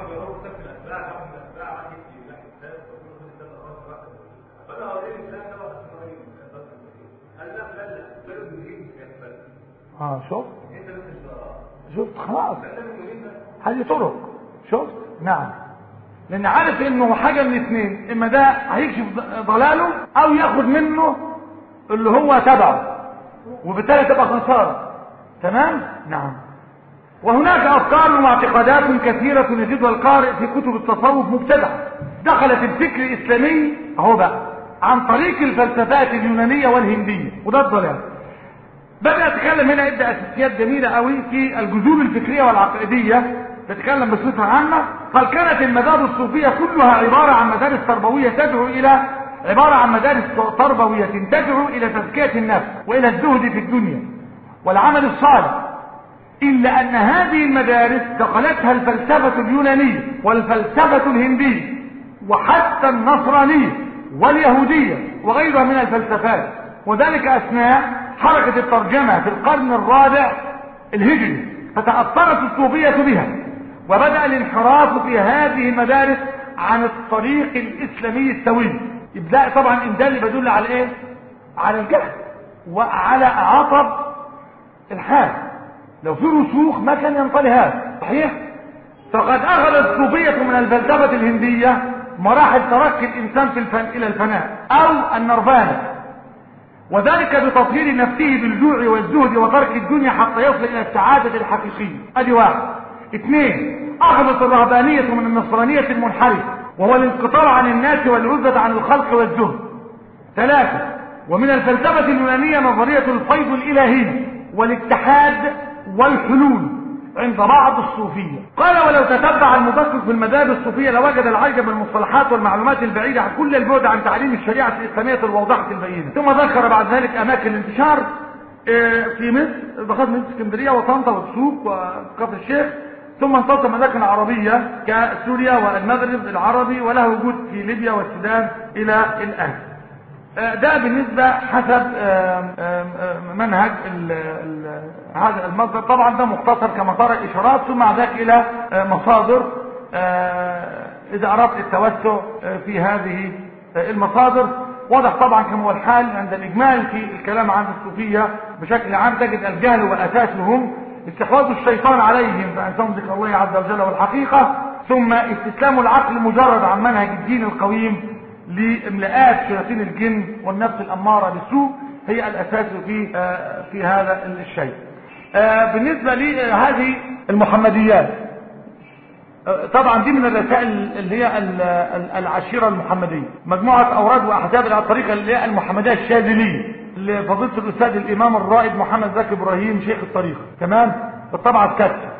[SPEAKER 1] شفت خلاص هذه طرق. شفت؟ نعم. لان عارف انه حاجة من اثنين، اما ده هيكشف ضلاله او ياخد منه اللي هو تبعه، وبالتالي تبقى خسارة. تمام؟ نعم. وهناك افكار واعتقادات كثيرة يجدها القارئ في كتب التصوف مبتدعة دخلت الفكر الاسلامي اهو بقى عن طريق الفلسفات اليونانية والهندية، وده الضلال. بدأ يتكلم هنا، يبدأ اساسيات جميلة قوي في الجذور الفكرية والعقائدية. تتكلم بصفة عامة. قال كانت المدارس الصوفية كلها عبارة عن مدارس تربوية تدعو إلى تزكية النفس وإلى الزهد في الدنيا والعمل الصالح، إلا أن هذه المدارس دخلتها الفلسفة اليونانية والفلسفة الهندية وحتى النصرانية واليهودية وغيرها من الفلسفات، وذلك أثناء حركة الترجمة في القرن الرابع الهجري، فتأثرت الصوفية بها وبدأ الانحراف في هذه المدارس عن الطريق الإسلامي السوي. إبداء طبعا إن ده اللي بدل على إيه؟ على الجهل وعلى عطب الحال. لو في رسوخ ما كان ينطلي هذا. صحيح؟ فقد أخذت الصوفية من الفلسفة الهندية مراحل ترك الإنسان إلى الفناء أو النرفانة، وذلك بتطهير نفسه بالجوع والزهد وترك الدنيا حتى يصل إلى السعادة الحقيقية. أدي واحد. اثنين، أخذت الرهبانية من النصرانية المنحرفة وهو الانقطاع عن الناس والعزة عن الخلق والزهد. ثلاثة، ومن الفلسفة اليونانية نظرية الفيض الإلهي والاتحاد والحلول عند بعض الصوفية. قال ولو تتبع المدقق في المذاهب الصوفية لوجد العجب من المصطلحات والمعلومات البعيدة عن كل البعد عن تعليم الشريعة الإسلامية الواضحة البينة. ثم ذكر بعد ذلك أماكن الانتشار في مصر، بخاصة من اسكندرية وطنطا والسوق وكفر الشيخ، ثم انتشر أماكن عربية كسوريا والمغرب العربي، ولها وجود في ليبيا والسودان إلى الآن. ده بالنسبة حسب منهج هذا المصدر. طبعا ده مختصر كما ترى الإشارات، ثم ذاك إلى مصادر إذا أردت التوسع في هذه المصادر. واضح طبعا كما هو الحال عند الإجمال في الكلام عن الصوفية بشكل عام، تجد الجهل وأساسهم استحواذ الشيطان عليهم فأنسهم ذكر الله عز وجل والحقيقة، ثم استسلام العقل مجرد عن منهج الدين القويم لاملآت شياطين الجن والنفس الأمارة بالسوء، هي الأساس في هذا الشيء. بالنسبة لهذه المحمديات، طبعا دي من الرسائل اللي هي العشيرة المحمدية، مجموعة أوراد وأحزاب على الطريقة اللي هي المحمدية الشاذلية لفضيلة الأستاذ الإمام الرائد محمد زكي إبراهيم شيخ الطريقة، تمام، بالطبعة الكاتبة.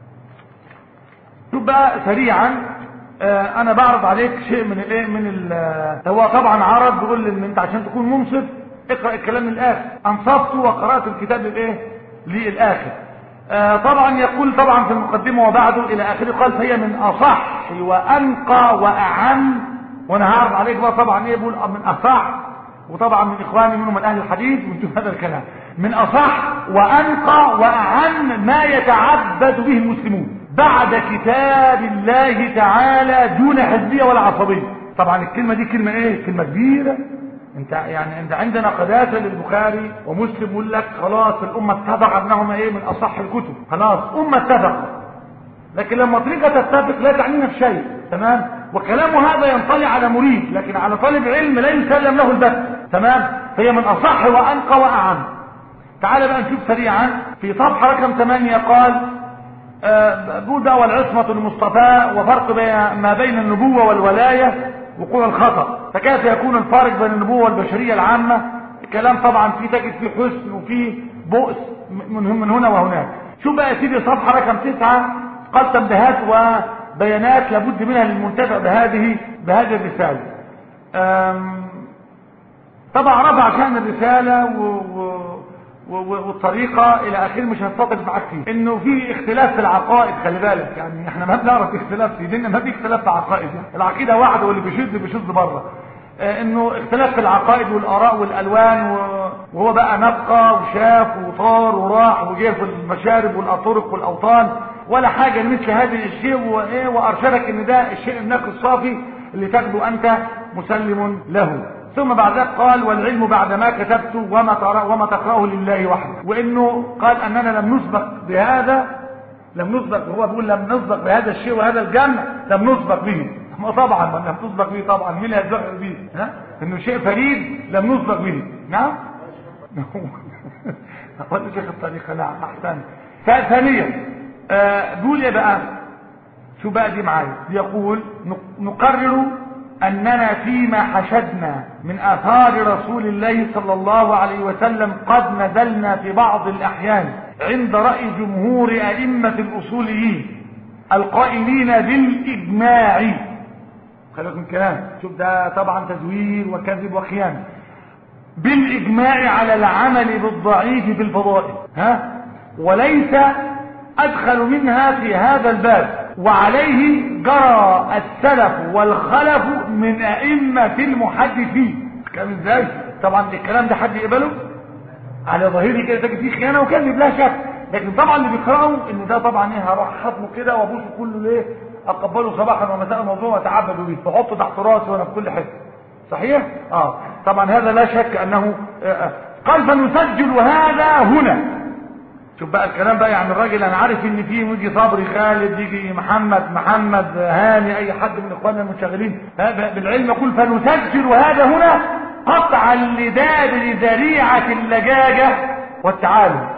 [SPEAKER 1] شوف بقى سريعا، انا بعرض عليك شيء هو طبعا عرض بيقول ان انت عشان تكون منصف اقرأ الكلام من الاخر. انصفت وقرأت الكتاب للاخر. طبعا يقول طبعا في المقدمة وبعده الى اخره، قال فهي من اصح وانقى واعم. وانا هعرض عليك بقى طبعا ايه بيقول من اصح، وطبعا من اخواني منهم من اهل الحديث وانتم هذا الكلام، من اصح وانقى واعم ما يتعبد به المسلمون بعد كتاب الله تعالى دون حزبية ولا عصبية. طبعا الكلمة دي كلمة ايه؟ كلمة كبيرة. انت يعني عندنا قداسة للبخاري ومسلم يقول لك خلاص الامة اتفق انهما ايه من اصح الكتب، خلاص امة اتفق. لكن لما طريقة تتفق لا تعنينا في شيء، تمام، وكلامه هذا ينطلي على مريد، لكن على طالب علم لا يسلم له البت، تمام. فهي من اصح وانقى واعم. تعال بقى نشوف سريعا في صفحة رقم 8. قال بوذا والعصمة المصطفى وفرق ما بين النبوة والولاية وقوع الخطأ، فكيف يكون الفارق بين النبوة والبشرية العامة؟ كلام طبعا فيه تجد فيه حسن وفيه بؤس من هنا وهناك. شوف بقى يا سيدي صفحة رقم 9، قال تنبيهات وبيانات لابد منها للمنتفع بهذه الرسالة. طبعا رفع كان الرسالة والطريقة الى اخره، مش هستطرد معاك فيه. انه في اختلاف في العقائد، خلي بالك يعني احنا ما بنعرف اختلاف في ديننا، ما في اختلاف في عقائد، يعني العقيدة واحدة واللي بيشذ بره. انه اختلاف في العقائد والاراء والالوان، وهو بقى نبقى وشاف وطار وراح وجه في المشارب والاطرق والاوطان ولا حاجة مثل هذا الشيء، وارشدك ان ده الشيء النقي الصافي اللي تاخده انت مسلم له. ثم بعد ذلك قال والعلم بعد ما كتبت وما تقرأه لله وحده. وانه قال اننا لم نسبق بهذا، هو بيقول لم نسبق بهذا الشيء وهذا الجمع لم نسبق به. ما طبعا لم نسبق به، طبعا مين اللي هيسبق به؟ انه شيء فريد لم نسبق به. نعم اقول شيخ الطريقة. نعم احسن. ثانيا بيقول ايه بقى؟ شو بقى دي معايا؟ يقول نقرر أننا فيما حشدنا من آثار رسول الله صلى الله عليه وسلم قد نزلنا في بعض الأحيان عند رأي جمهور أئمة الأصوليين القائلين بالإجماع. خليكم من كلام، شوف ده طبعا تزوير وكذب وخيانة. بالإجماع على العمل بالضعيف في الفضائل، وليس أدخل منها في هذا الباب، وعليه جرى السلف والخلف من أئمة المحدثين. كلام ازاي؟ طبعا الكلام ده حد يقبله على ظاهره كده تجد فيه خيانه وكذب لا شك، لكن طبعا اللي بيقرأوا ان ده طبعا هروح خصمه كده وابوسه كله ليه، اقبله صباحا ومساء الموضوع واتعبدوا بيه واحطه تحت راسي وانا في كل حته. صحيح؟ طبعا هذا لا شك انه قال فنسجل هذا هنا. شوف بقى الكلام بقى، يعني الراجل انا عارف ان فيه يجي صبري خالد، يجي محمد هاني، اي حد من اخواننا المنشغلين بالعلم يقول فنسجل هذا هنا قطعا لدابر ذريعة اللجاجة والتعالم.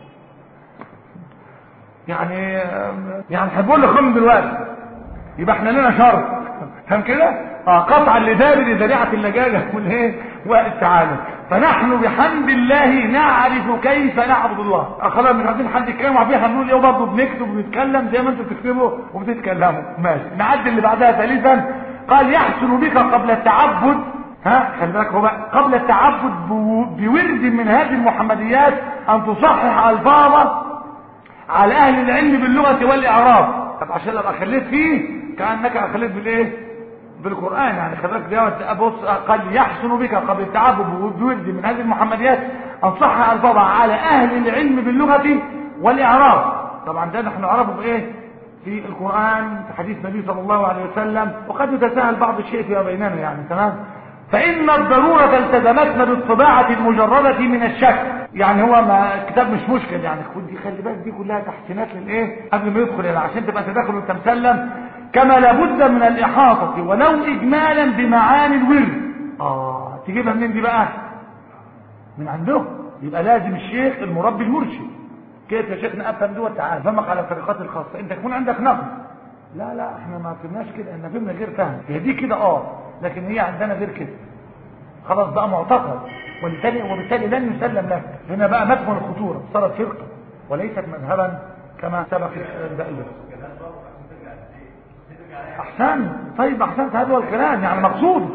[SPEAKER 1] يعني هنقول لكم دلوقتي يبقى احنا لنا شرط، فاهم كده؟ قطعا لدابر ذريعة اللجاجة والتعالم. فنحن بحمد الله نعرف كيف نعبد الله. خلاص مش عايزين حد يتكلم وعارفين هنقول ايه، برضه بنكتب وبنتكلم زي ما انتم بتكتبوا وبتتكلموا. ماشي، نعدي اللي بعدها. ثالثا قال يحسن بك قبل التعبد، خلي بالك هو بقى قبل التعبد بورد من هذه المحمديات ان تصحح الفاظه على اهل العلم باللغه والاعراب. طب عشان لو خليت فيه كانك خليت بالايه؟ بالقرآن. يعني خلي بالك بص، قال يحسن بك قبل التعبد بورد من هذه المحمديات ان تصحح الفاظه على اهل العلم باللغه والاعراب. طبعا ده نحن نعرفه بايه؟ في القرآن، في حديث النبي صلى الله عليه وسلم، وقد يتساهل بعض الشيء فيما بيننا يعني. تمام. فإن الضرورة التزمتنا بالطباعة المجردة من الشك. يعني هو ما الكتاب مش مشكل، يعني خلي بالك دي كلها تحسينات للايه قبل ما يدخل، يعني عشان تبقى تدخل وانت مسلم. كما لابد من الإحاطة ولو إجمالا بمعاني الورد. تجيبها منين دي بقى؟ من عندهم. يبقى لازم الشيخ المربي المرشد. كيف يا شيخنا افهم دوت؟ تعال فهمك على الطريقات الخاصة. انت يكون عندك نقد. لا احنا ما فهمناش كده، احنا فهمنا غير فهم. هي دي كده لكن هي عندنا غير كده. خلاص بقى معتقد، وبالتالي لن يسلم لك. هنا بقى مكمن الخطورة، صارت فرقة وليست مذهبا كما سبق البقية. احسن. طيب احسنت، هذا هو الكلام يعني مقصود.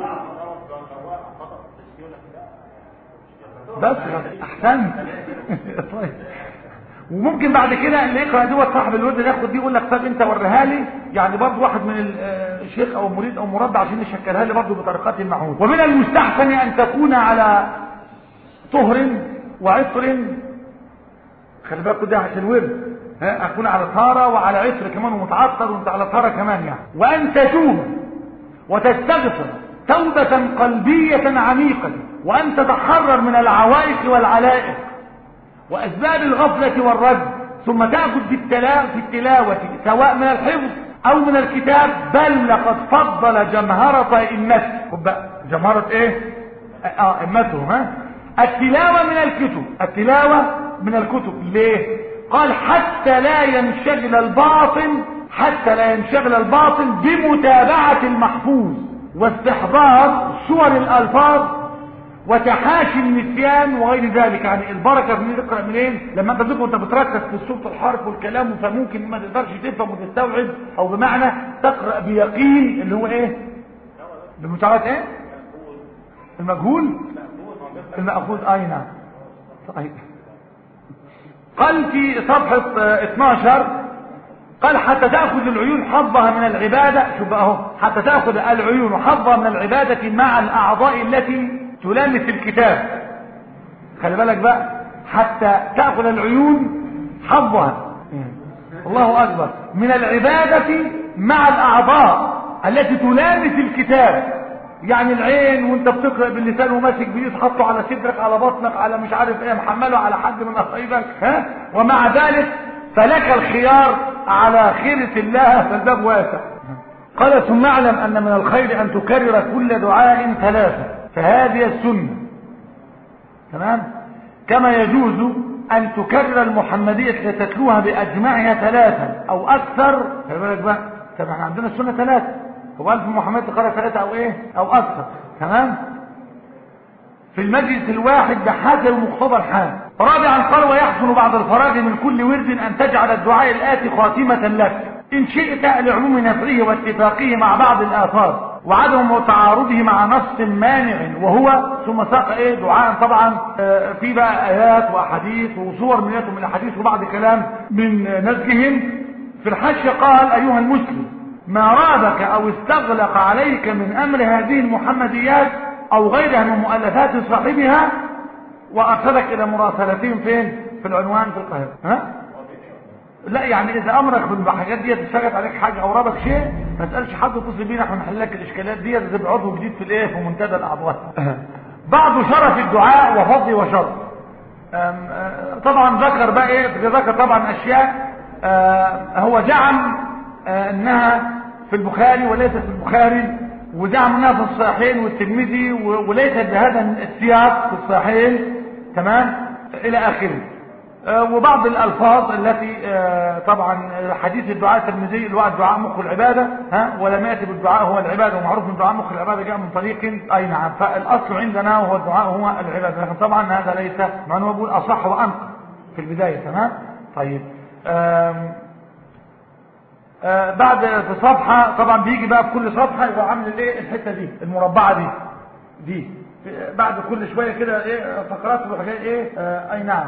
[SPEAKER 1] بس احسنت. طيب وممكن بعد كده اللي يقرأ دوت صاحب الورد ياخد دي يقول لك طب انت وريها لي، يعني برضه واحد من الشيخ او مريد او مربع عشان يشكلها لي برضه بطريقات المعهود. ومن المستحسن ان تكون على طهر وعطر. خلي بالك ده عشان الورد اكون على طهارة وعلى عطر كمان ومتعطر وانت على طهارة كمان يعني. وان تتوب وتستغفر توبة قلبية عميقة، وان تتحرر من العوائق والعلائق وأسباب الغفلة والرد، ثم تأخذ في التلاوة سواء من الحفظ أو من الكتاب. بل لقد فضل جمهرة أئمته. جمهرة إيه؟ أئمته. التلاوة من الكتب. ليه؟ قال حتى لا ينشغل الباطن بمتابعة المحفوظ واستحضار صور الألفاظ وتحاشي النسيان وغير ذلك. يعني البركة من تقرأ منين؟ لما انت تقرأ وانت بتركز في الصوت الحرف والكلام، فممكن ما تقدرش تفهم وتستوعب، او بمعنى تقرأ بيقين اللي هو ايه؟ بمتابعة ايه؟ المجهول؟ المأخوذ. اي نعم. طيب قال في صفحة 12 قال حتى تأخذ العيون حظها من العبادة. شوف بقى اهو، حتى تأخذ العيون حظها من العبادة مع الأعضاء التي تلامس الكتاب. خلي بالك بقى، حتى تأخذ العيون حظها، الله أكبر، من العبادة مع الأعضاء التي تلامس الكتاب. يعني العين وانت بتقرأ باللسان وماسك بإيد حطه على صدرك، على بطنك، على مش عارف ايه، محمله على حد من قرايبك، ومع ذلك فلك الخيار على خيرة الله، فالباب واسع. قال ثم اعلم أن من الخير أن تكرر كل دعاء 3، فهذه السنة. تمام. كما يجوز أن تكرر المحمدية تتلوها بأجمعها 3 أو أكثر. خلي بالك بقى، طب احنا عندنا السنة 3، هو ألف محمد تقرأ 3 أو إيه أو أكثر. تمام. في المجلس الواحد بحسب مقتضى الحال. رابعا قال ويحسن بعد الفراغ من كل ورد أن تجعل الدعاء الآتي خاتمة لك إن شئت لعموم نفعه واتفاقه مع بعض الآثار وعدم تعارضه مع نص مانع، وهو ثم ساق ايه دعاء طبعا في بقى آيات وأحاديث وصور من الأحاديث وبعض كلام من نسجهم. في الحاشية قال أيها المسلم ما رابك أو استغلق عليك من أمر هذه المحمديات أو غيرها من مؤلفات صاحبها، وأرسلك إلى مراسلتهم فين؟ في العنوان في القاهرة. لا يعني إذا أمرك بالحاجات دي تشتغل عليك حاجة أو رابك شيء، ما تسألش حد اتصل بينا احنا نحل لك الإشكالات دي. تبقى عضو جديد في الإيه؟ في منتدى الأعضاء. بعض شرف الدعاء وفضل وشرف. طبعا ذكر بقى إيه؟ ذكر طبعا أشياء هو زعم أنها في البخاري وليست في البخاري، وزعم أنها في الصحيحين والترمذي وليست بهذا السياق في الصحيحين. تمام إلى آخره. وبعض الألفاظ التي طبعا حديث الدعاء الترمذي اللي هو الدعاء مخ العبادة، ولم يأتي بالدعاء هو العبادة، ومعروف من الدعاء مخ العبادة جاء من طريق أي نعم. فالأصل عندنا وهو الدعاء هو العبادة، لكن طبعا هذا ليس معنى هو بيقول أصح وأنقى في البداية. تمام. طيب بعد في صفحة طبعا بيجي بقى في كل صفحة يبقى عامل الايه الحتة دي المربعة دي بعد كل شوية كده ايه فقرات وحاجات ايه اي نعم.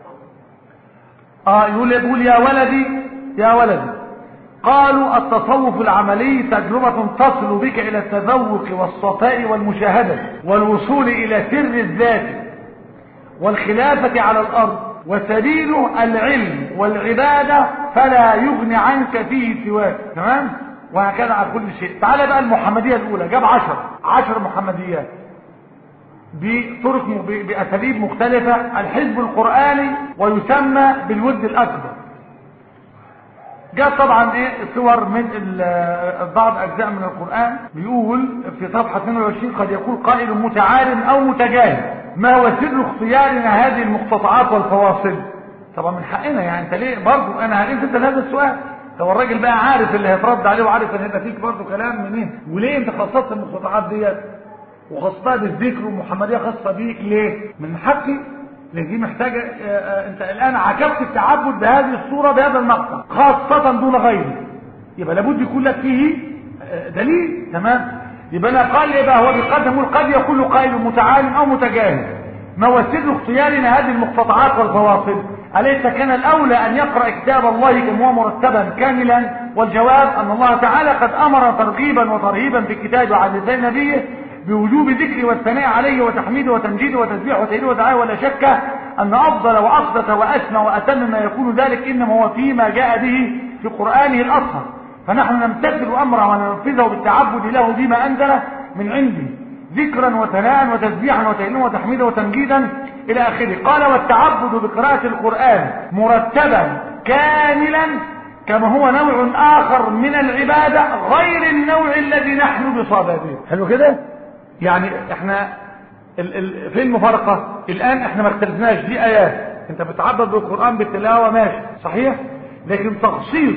[SPEAKER 1] يقول يا ولدي قالوا التصوف العملي تجربة تصل بك الى التذوق والصفاء والمشاهدة والوصول الى سر الذات والخلافة على الارض، وسبيله العلم والعبادة فلا يغني عنك فيه سواك. تمام. وهكذا على كل شيء. تعال بقى المحمدية الاولى، جاب 10 محمديات بطرق بأساليب مختلفة. الحزب القرآني ويسمى بالود الأكبر. جاء طبعا ايه صور من بعض أجزاء من القرآن. بيقول في صفحة 22 قد يقول قائل متعالم أو متجاهل ما هو سر اختيارنا هذه المقتطعات والفواصل. طبعا من حقنا يعني انت ليه برضو انا هقيس انت هذا السؤال. هو الراجل بقى عارف اللي هيترد عليه وعارف ان هيبقى فيك برضو كلام منين، وليه انت خصصت المقتطعات ديت وخاصة بالذكر ومحمدية خاصة بيك ليه؟ من حقي، لان دي محتاجة انت الان عكفت التعبد بهذه الصورة بهذا المقطع خاصة دون غيره، يبقى لابد يكون لك فيه دليل. تمام. يبقى انا قال يبقى هو بيقدم قد يقول قائل متعالم او متجاهل ما هو سر اختيارنا هذه المقتطعات والفواصل؟ أليس كان الأولى أن يقرأ كتاب الله كما هو مرتبا كاملا؟ والجواب أن الله تعالى قد أمر ترغيبا وترهيبا في كتابه على لسان نبيه بوجوب ذكر والثناء عليه وتحميده وتمجيده وتسبيحه وتهليله ودعائه، ولا شك أن أفضل وأقدس وأسمى وأتم ما يكون ذلك إنما هو فيما جاء به في قرآنه الأطهر، فنحن نمتثل أمره وننفذه بالتعبد له بما أنزله من عنده ذكرا وثناء وتسبيحا وتهليلا وتحميدا وتمجيدا إلى آخره. قال والتعبد بقراءة القرآن مرتبا كاملا كما هو نوع آخر من العبادة غير النوع الذي نحن بصدده. حلو كده؟ يعني احنا في المفارقة الآن احنا ما اختلفناش، دي آيات انت بتعبد بالقرآن بالتلاوة ماشي صحيح، لكن تخصيص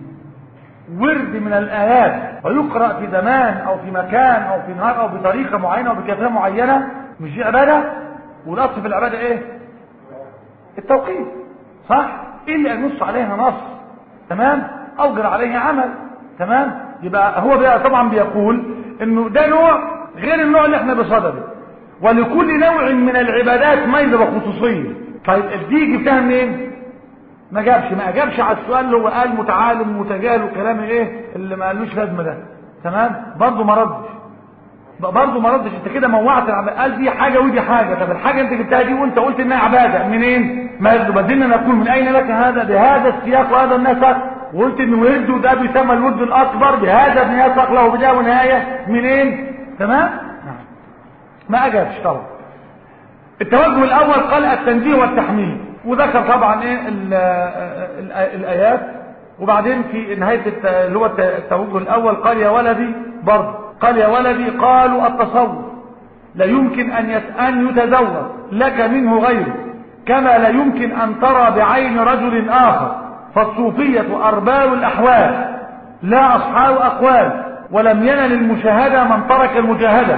[SPEAKER 1] ورد من الآيات ويقرأ في زمان أو في مكان أو في نهار أو بطريقة معينة أو بكيفية معينة مش دي عبادة؟ والاصل في العبادة ايه؟ التوقيت، صح؟ ايه اللي ينص عليها نص، تمام؟ اوجر عليه عمل، تمام؟ يبقى هو بقى طبعا بيقول انه ده نوع غير النوع اللي احنا بصدده، ولكل نوع من العبادات ميزه وخصوصيه. طيب دي جبتها منين؟ ما اجابش على السؤال اللي هو قال متعالم متجاهل وكلام ايه اللي ما قالوش لازمه ده، تمام؟ برضه ما ردش. انت كده موعت قال دي حاجه ودي حاجه. طب الحاجه انت جبتها دي وانت قلت انها عباده، منين؟ ما بدلنا نقول من اين لك هذا بهذا السياق وهذا النسق؟ وقلت ان ورد وده بيسمى الورد الاكبر بهذا النسق له بدايه ونهايه، منين؟ تمام؟ ما اجابش طبعا. التوجه الاول قال التنزيه والتحميد، وذكر طبعا ايه الايات، وبعدين في نهايه اللي هو التوجه الاول قال يا ولدي، برضه قال يا ولدي قالوا التصور لا يمكن ان يتزور لك منه غيره، كما لا يمكن ان ترى بعين رجل اخر، فالصوفيه ارباب الاحوال لا اصحاب اقوال، ولم ينل المشاهده من ترك المجاهده.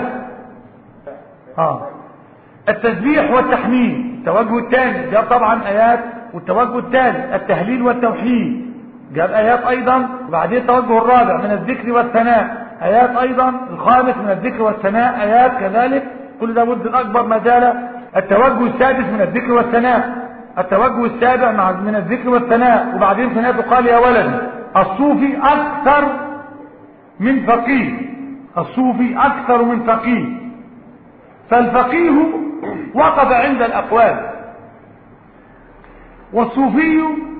[SPEAKER 1] التسبيح والتحميد التوجه الثاني جاب طبعا ايات، والتوجه الثالث التهليل والتوحيد جاب ايات ايضا، وبعدين التوجه الرابع من الذكر والثناء ايات ايضا، الخامس من الذكر والثناء ايات كذلك، كل ده ود الاكبر ما زال. التوجه السادس من الذكر والثناء، التوجه السابع من الذكر والثناء، وبعدين ثناء قال يا ولدي. الصوفي اكثر من فقيه، الصوفي اكثر من فقيه، فالفقيه وقف عند الأقوال، والصوفي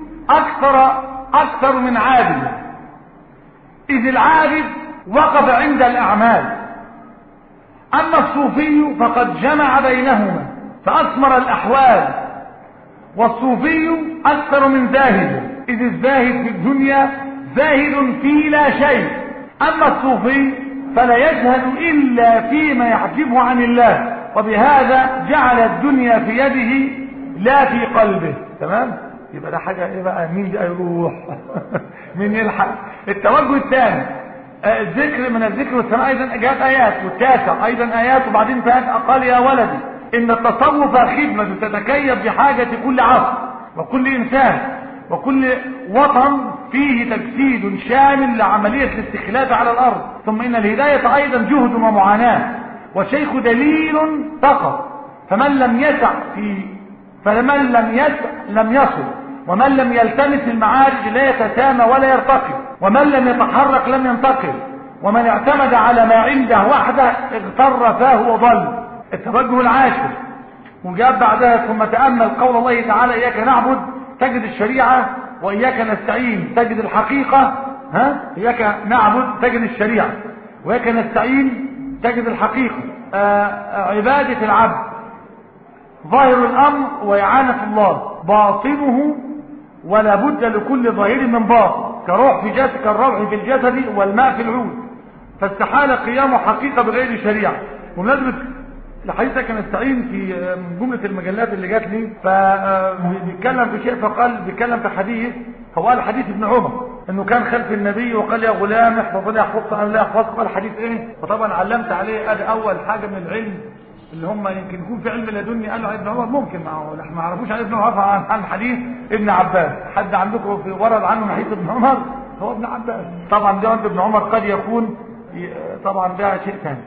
[SPEAKER 1] أكثر من عابد، إذ العابد وقف عند الأعمال، أما الصوفي فقد جمع بينهما فأثمر الأحوال، والصوفي أكثر من زاهد، إذ الزاهد في الدنيا زاهد في لا شيء، أما الصوفي فلا يزهد إلا فيما يحجبه عن الله، وبهذا جعل الدنيا في يده لا في قلبه. تمام؟ يبقى ده حاجة ايه بقى؟ مين ده يروح؟ مين يلحق؟ التوجه الثاني الذكر من الذكر والسماء ايضا جاءت ايات، والتاسع ايضا ايات، وبعدين قال يا ولدي ان التصوف خدمة تتكيف بحاجة كل عصر وكل انسان وكل وطن فيه تجسيد شامل لعملية الاستخلاف على الارض، ثم ان الهداية ايضا جهد ومعاناة، والشيخ دليل فقط، فمن لم يسع لم يصل، ومن لم يلتمس المعارج لا يتسامى ولا يرتقي، ومن لم يتحرك لم ينتقل، ومن اعتمد على ما عنده وحده اغتر فاه وضل. التوجه العاشر وجاب بعدها ثم تأمل قول الله تعالى إياك نعبد تجد الشريعة، وإياك نستعين تجد الحقيقة. إياك نعبد تجد الشريعة، وإياك نستعين تجد الحقيقة. عبادة العبد ظاهر الأمر وإعانة الله باطنه، ولا بد لكل ظاهر من باطن، كروح في جسد كالروح في الجسد والماء في العود، فاستحال قيامه حقيقة بغير شريعة. ونسبة الحديث كان نستعين في من جملة المجلات اللي جات لي، فبيتكلم في شيء، فقال بيتكلم في حديث، هو قال حديث ابن عمر انه كان خلف النبي وقال يا غلام احفظ لي احفظك ام لا احفظك، قال حديث ايه؟ فطبعا علمت عليه ادي اول حاجة من العلم اللي هم يمكن يكون في علم لدني. قالوا ابن عمر ممكن ما عرفوش عن ابن عمر عن حديث ابن عباس. حد عندكم في ورد عنه حديث ابن عمر؟ هو ابن عباس. طبعا ده ابن عمر قد يكون طبعا ده شيء ثاني.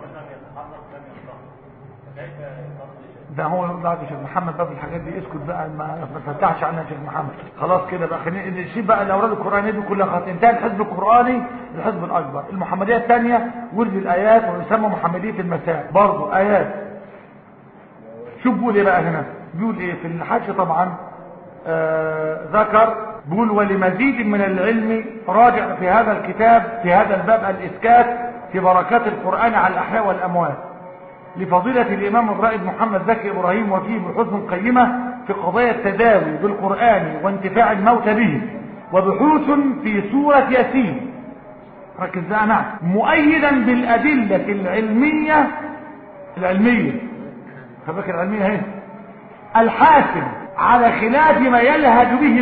[SPEAKER 1] ده هو بعد شيخ محمد بقى في الحاجات دي اسكت بقى، ما تفتحش عنها شيخ محمد. خلاص كده بقى خلينا نشيل بقى الاوراد القرانيه دي كلها خلاص. انتهى الحزب القراني الحزب الاكبر. المحمديه الثانيه ورد الايات، ويسمى محمديه المساء برضه ايات. شوف بيقول ايه بقى هنا؟ بيقول ايه في الحج طبعا؟ ذكر بيقول ولمزيد من العلم راجع في هذا الكتاب في هذا الباب الاسكات في بركات القران على الاحياء والاموات لفضيلة الإمام الرائد محمد زكي إبراهيم، وفيه بحوث قيمة في قضايا التداوي بالقرآن وانتفاع الموت به، وبحوث في سورة ياسين، ركز بقى معي، مؤيدا بالأدلة العلمية خبرك العلمية اهي الحاسم على خلاف ما يلهج به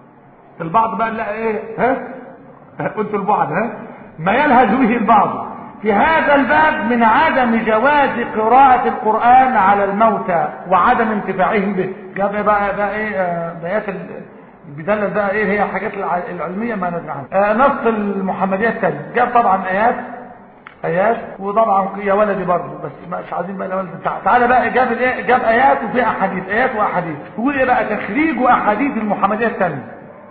[SPEAKER 1] البعض بقى لا ايه قلت البعض ما يلهج به البعض في هذا الباب من عدم جواز قراءة القرآن على الموتى وعدم انتفاعهم به. جاب بقى ايه بيات بدلل بقى ايه هي الحاجات العلمية ما ندري عنها. نص المحمدية الثانية جاب طبعا ايات وطبعا يا ولدي برضه بس مش عايزين بقى يا ولدي. تعالى بقى جاب ايه جاب ايات وفي احاديث ايات واحاديث. تقول ايه بقى تخريج احاديث المحمدية الثانية.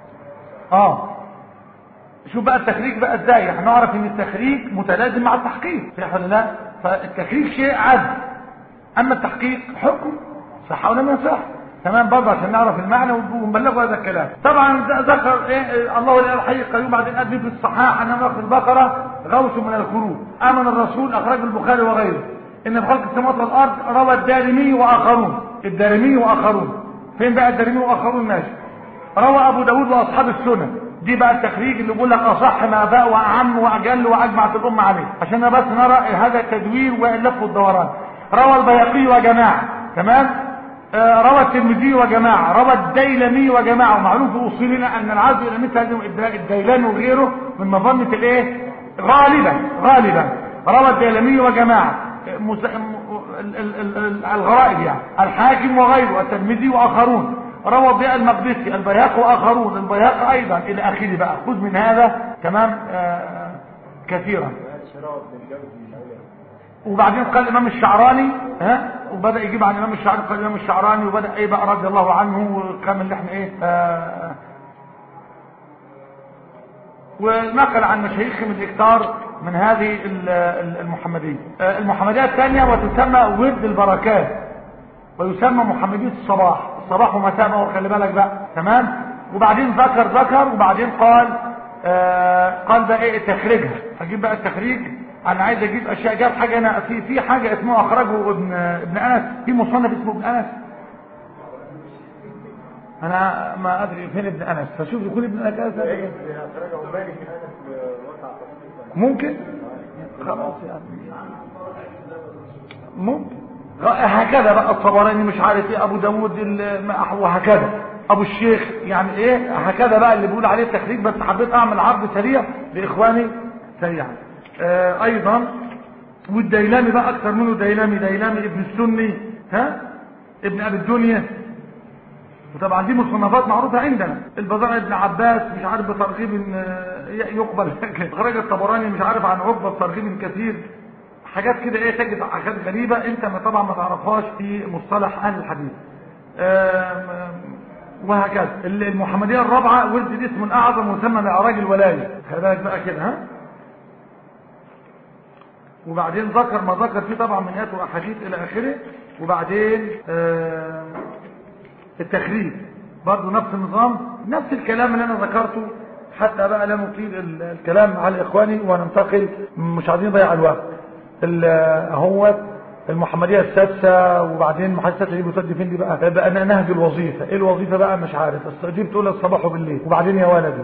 [SPEAKER 1] شوف بقى التخريج بقى ازاي احنا نعرف ان التخريج متلازم مع التحقيق صح ولا لا. فالتخريج شيء عدل اما التحقيق حكم صح ولا ما يصح. تمام برضه عشان نعرف المعنى ونبلغه هذا الكلام. طبعا ذكر ايه الله لا الحي القيوم بعدين ادب في الصحاح ان نقل البقره غوث من الخروج. امن الرسول اخرج البخاري وغيره ان في خلق السماوات والارض روى الدارمي واخرون. فين بقى الدارمي واخرون؟ ماشي. روى ابو داود واصحاب السنن. دي بقى التخريج اللي بيقول لك اصح ما باء واعم واجل واجمعت الامه عليه عشان بس نرى هذا التدوير واللف والدوران. روى البيهقي وجماعه. تمام. روى الترمذي وجماعه. روى الديلمي وجماعه. ومعلوم في اصولنا ان العزو الى مثل هذه الديلمي وغيره من مظنه الايه غالبا روى الديلمي وجماعه الغرائب يعني الحاكم وغيره الترمذي واخرون. روى ضياء المقدسي البيهقي واخرون البيهقي ايضا الى اخره بقى. خذ من هذا تمام كثيرا. وبعدين قال الامام الشعراني وبدا يجيب عن الامام الشعراني. قال الامام الشعراني وبدا ايه بقى رضي الله عنه وكمل اللي احنا ايه ونقل عن مشايخهم الاكثار من هذه المحمديه. المحمديه الثانيه وتسمى ورد البركات ويسمى محمديه الصباح ومساء. وخلي بالك بقى تمام. وبعدين ذكر وبعدين قال بقى ايه تخريجها. هجيب بقى التخريج. انا عايز اجيب اشياء. جاب حاجه انا في حاجه اسمها اخرجه ابن انس. في مصنف اسمه ابن انس. انا ما ادري فين ابن انس فشوف يكون ابن انس ممكن خلاص يعني ممكن هكذا بقى. الطبراني مش عارف ايه ابو داود وهكذا ابو الشيخ يعني ايه هكذا بقى اللي بيقول عليه التخريج. بس حبيت اعمل عرض سريع لاخواني سريعا. ايضا والديلامي بقى اكثر منه ديلامي ابن السني ابن ابي الدنيا. وطبعا دي مصنفات معروفه عندنا. البزار ابن عباس مش عارف بترغيب يقبل. خرج الطبراني مش عارف عن عقبه بترغيب كثير. حاجات كده ايه تجد حاجات غريبه انت طبعا ما تعرفهاش في مصطلح اهل الحديث. وهكذا. المحمديه الرابعه ولد الاسم الاعظم وسمى معراج الولايه. خلي بالك بقى كده وبعدين ذكر ما ذكر فيه طبعا من ايات واحاديث الى اخره. وبعدين التخريج برضه نفس النظام نفس الكلام اللي انا ذكرته حتى بقى لا نطيل الكلام على اخواني وننتقل مش عايزين نضيع الوقت. هو المحمديه السادسه. وبعدين المحمديه السادسه دي بتودي فين دي بقى نهج الوظيفه. ايه الوظيفه بقى مش عارف. دي بتقول الصباح وبالليل. وبعدين يا ولدي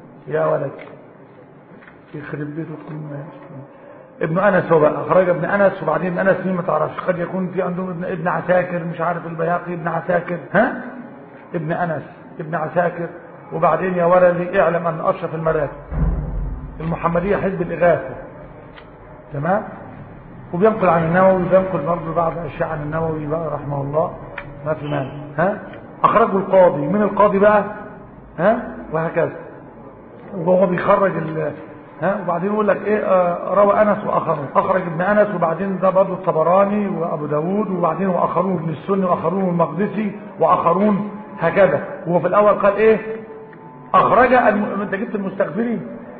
[SPEAKER 1] يخرب بيته تكون ابن انس. هو بقى اخرج ابن انس. وبعدين ابن انس مين ما تعرفش. قد يكون في عندهم ابن عساكر مش عارف البيهقي ابن عساكر ابن انس ابن عساكر. وبعدين يا ولدي اعلم ان اشرف المراتب المحمديه حزب الاغاثه. تمام. وبينقل عن النووي بينقل برضه بعض اشياء عن النووي بقى رحمه الله ما في مانع. اخرجه القاضي. من القاضي بقى وهكذا. وهو بيخرج وبعدين يقول لك ايه روى انس واخرون. اخرج ابن انس. وبعدين ده برضه الطبراني وابو داود. وبعدين واخرون ابن السني واخرون المقدسي واخرون هكذا. وهو في الاول قال ايه اخرج انت جبت المستغفري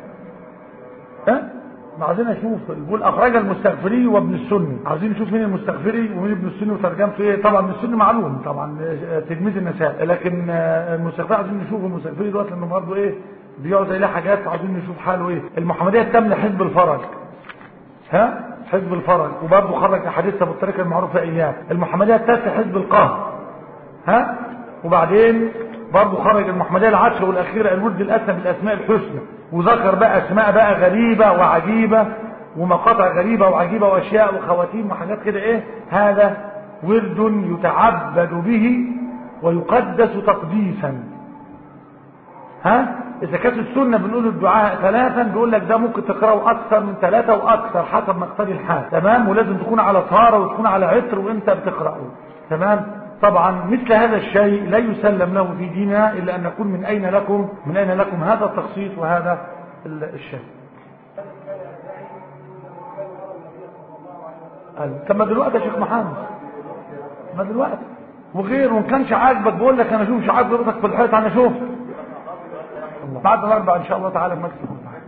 [SPEAKER 1] عايزين نشوف. بيقول اخرج المستغفري وابن السني. عايزين نشوف مين المستغفري ومين ابن السني وترجمته ايه. طبعا ابن السني معلوم طبعا تلميذ النسائي. لكن المستغفري عايزين نشوف المستغفري دلوقتي لانه برضه ايه بيقعد زي حاجات. عايزين نشوف حاله ايه. المحمديه التامه حزب الفرج حزب الفرج. وبرضه خرج احاديثها بالطريقه المعروفه اياه. المحمديه التاسعه حزب القهر وبعدين برضه خرج المحمديه العشر والاخيره الورد الاسمى بالاسماء الحسنى. وذكر بقى اسماء بقى غريبه وعجيبه ومقاطع غريبه وعجيبه واشياء وخواتيم وحاجات كده ايه. هذا ورد يتعبد به ويقدس تقديسا اذا كانت السنه بنقول الدعاء ثلاثا، بيقول لك ده ممكن تقراه اكثر من ثلاثه واكثر حسب مقتضي الحال. تمام. ولازم تكون على طهاره وتكون على عطر وانت بتقراه. تمام. طبعا مثل هذا الشيء لا يسلم له في ديننا الا ان نقول من اين لكم هذا التخصيص وهذا الشيء. كما دلوقتي يا شيخ محمد، ما دلوقتي وغير، وان كانش عاجبك بقول لك انا اشوف شعار ضربتك في الحيط، انا اشوف بعد الاربع ان شاء الله تعالى بمكتب.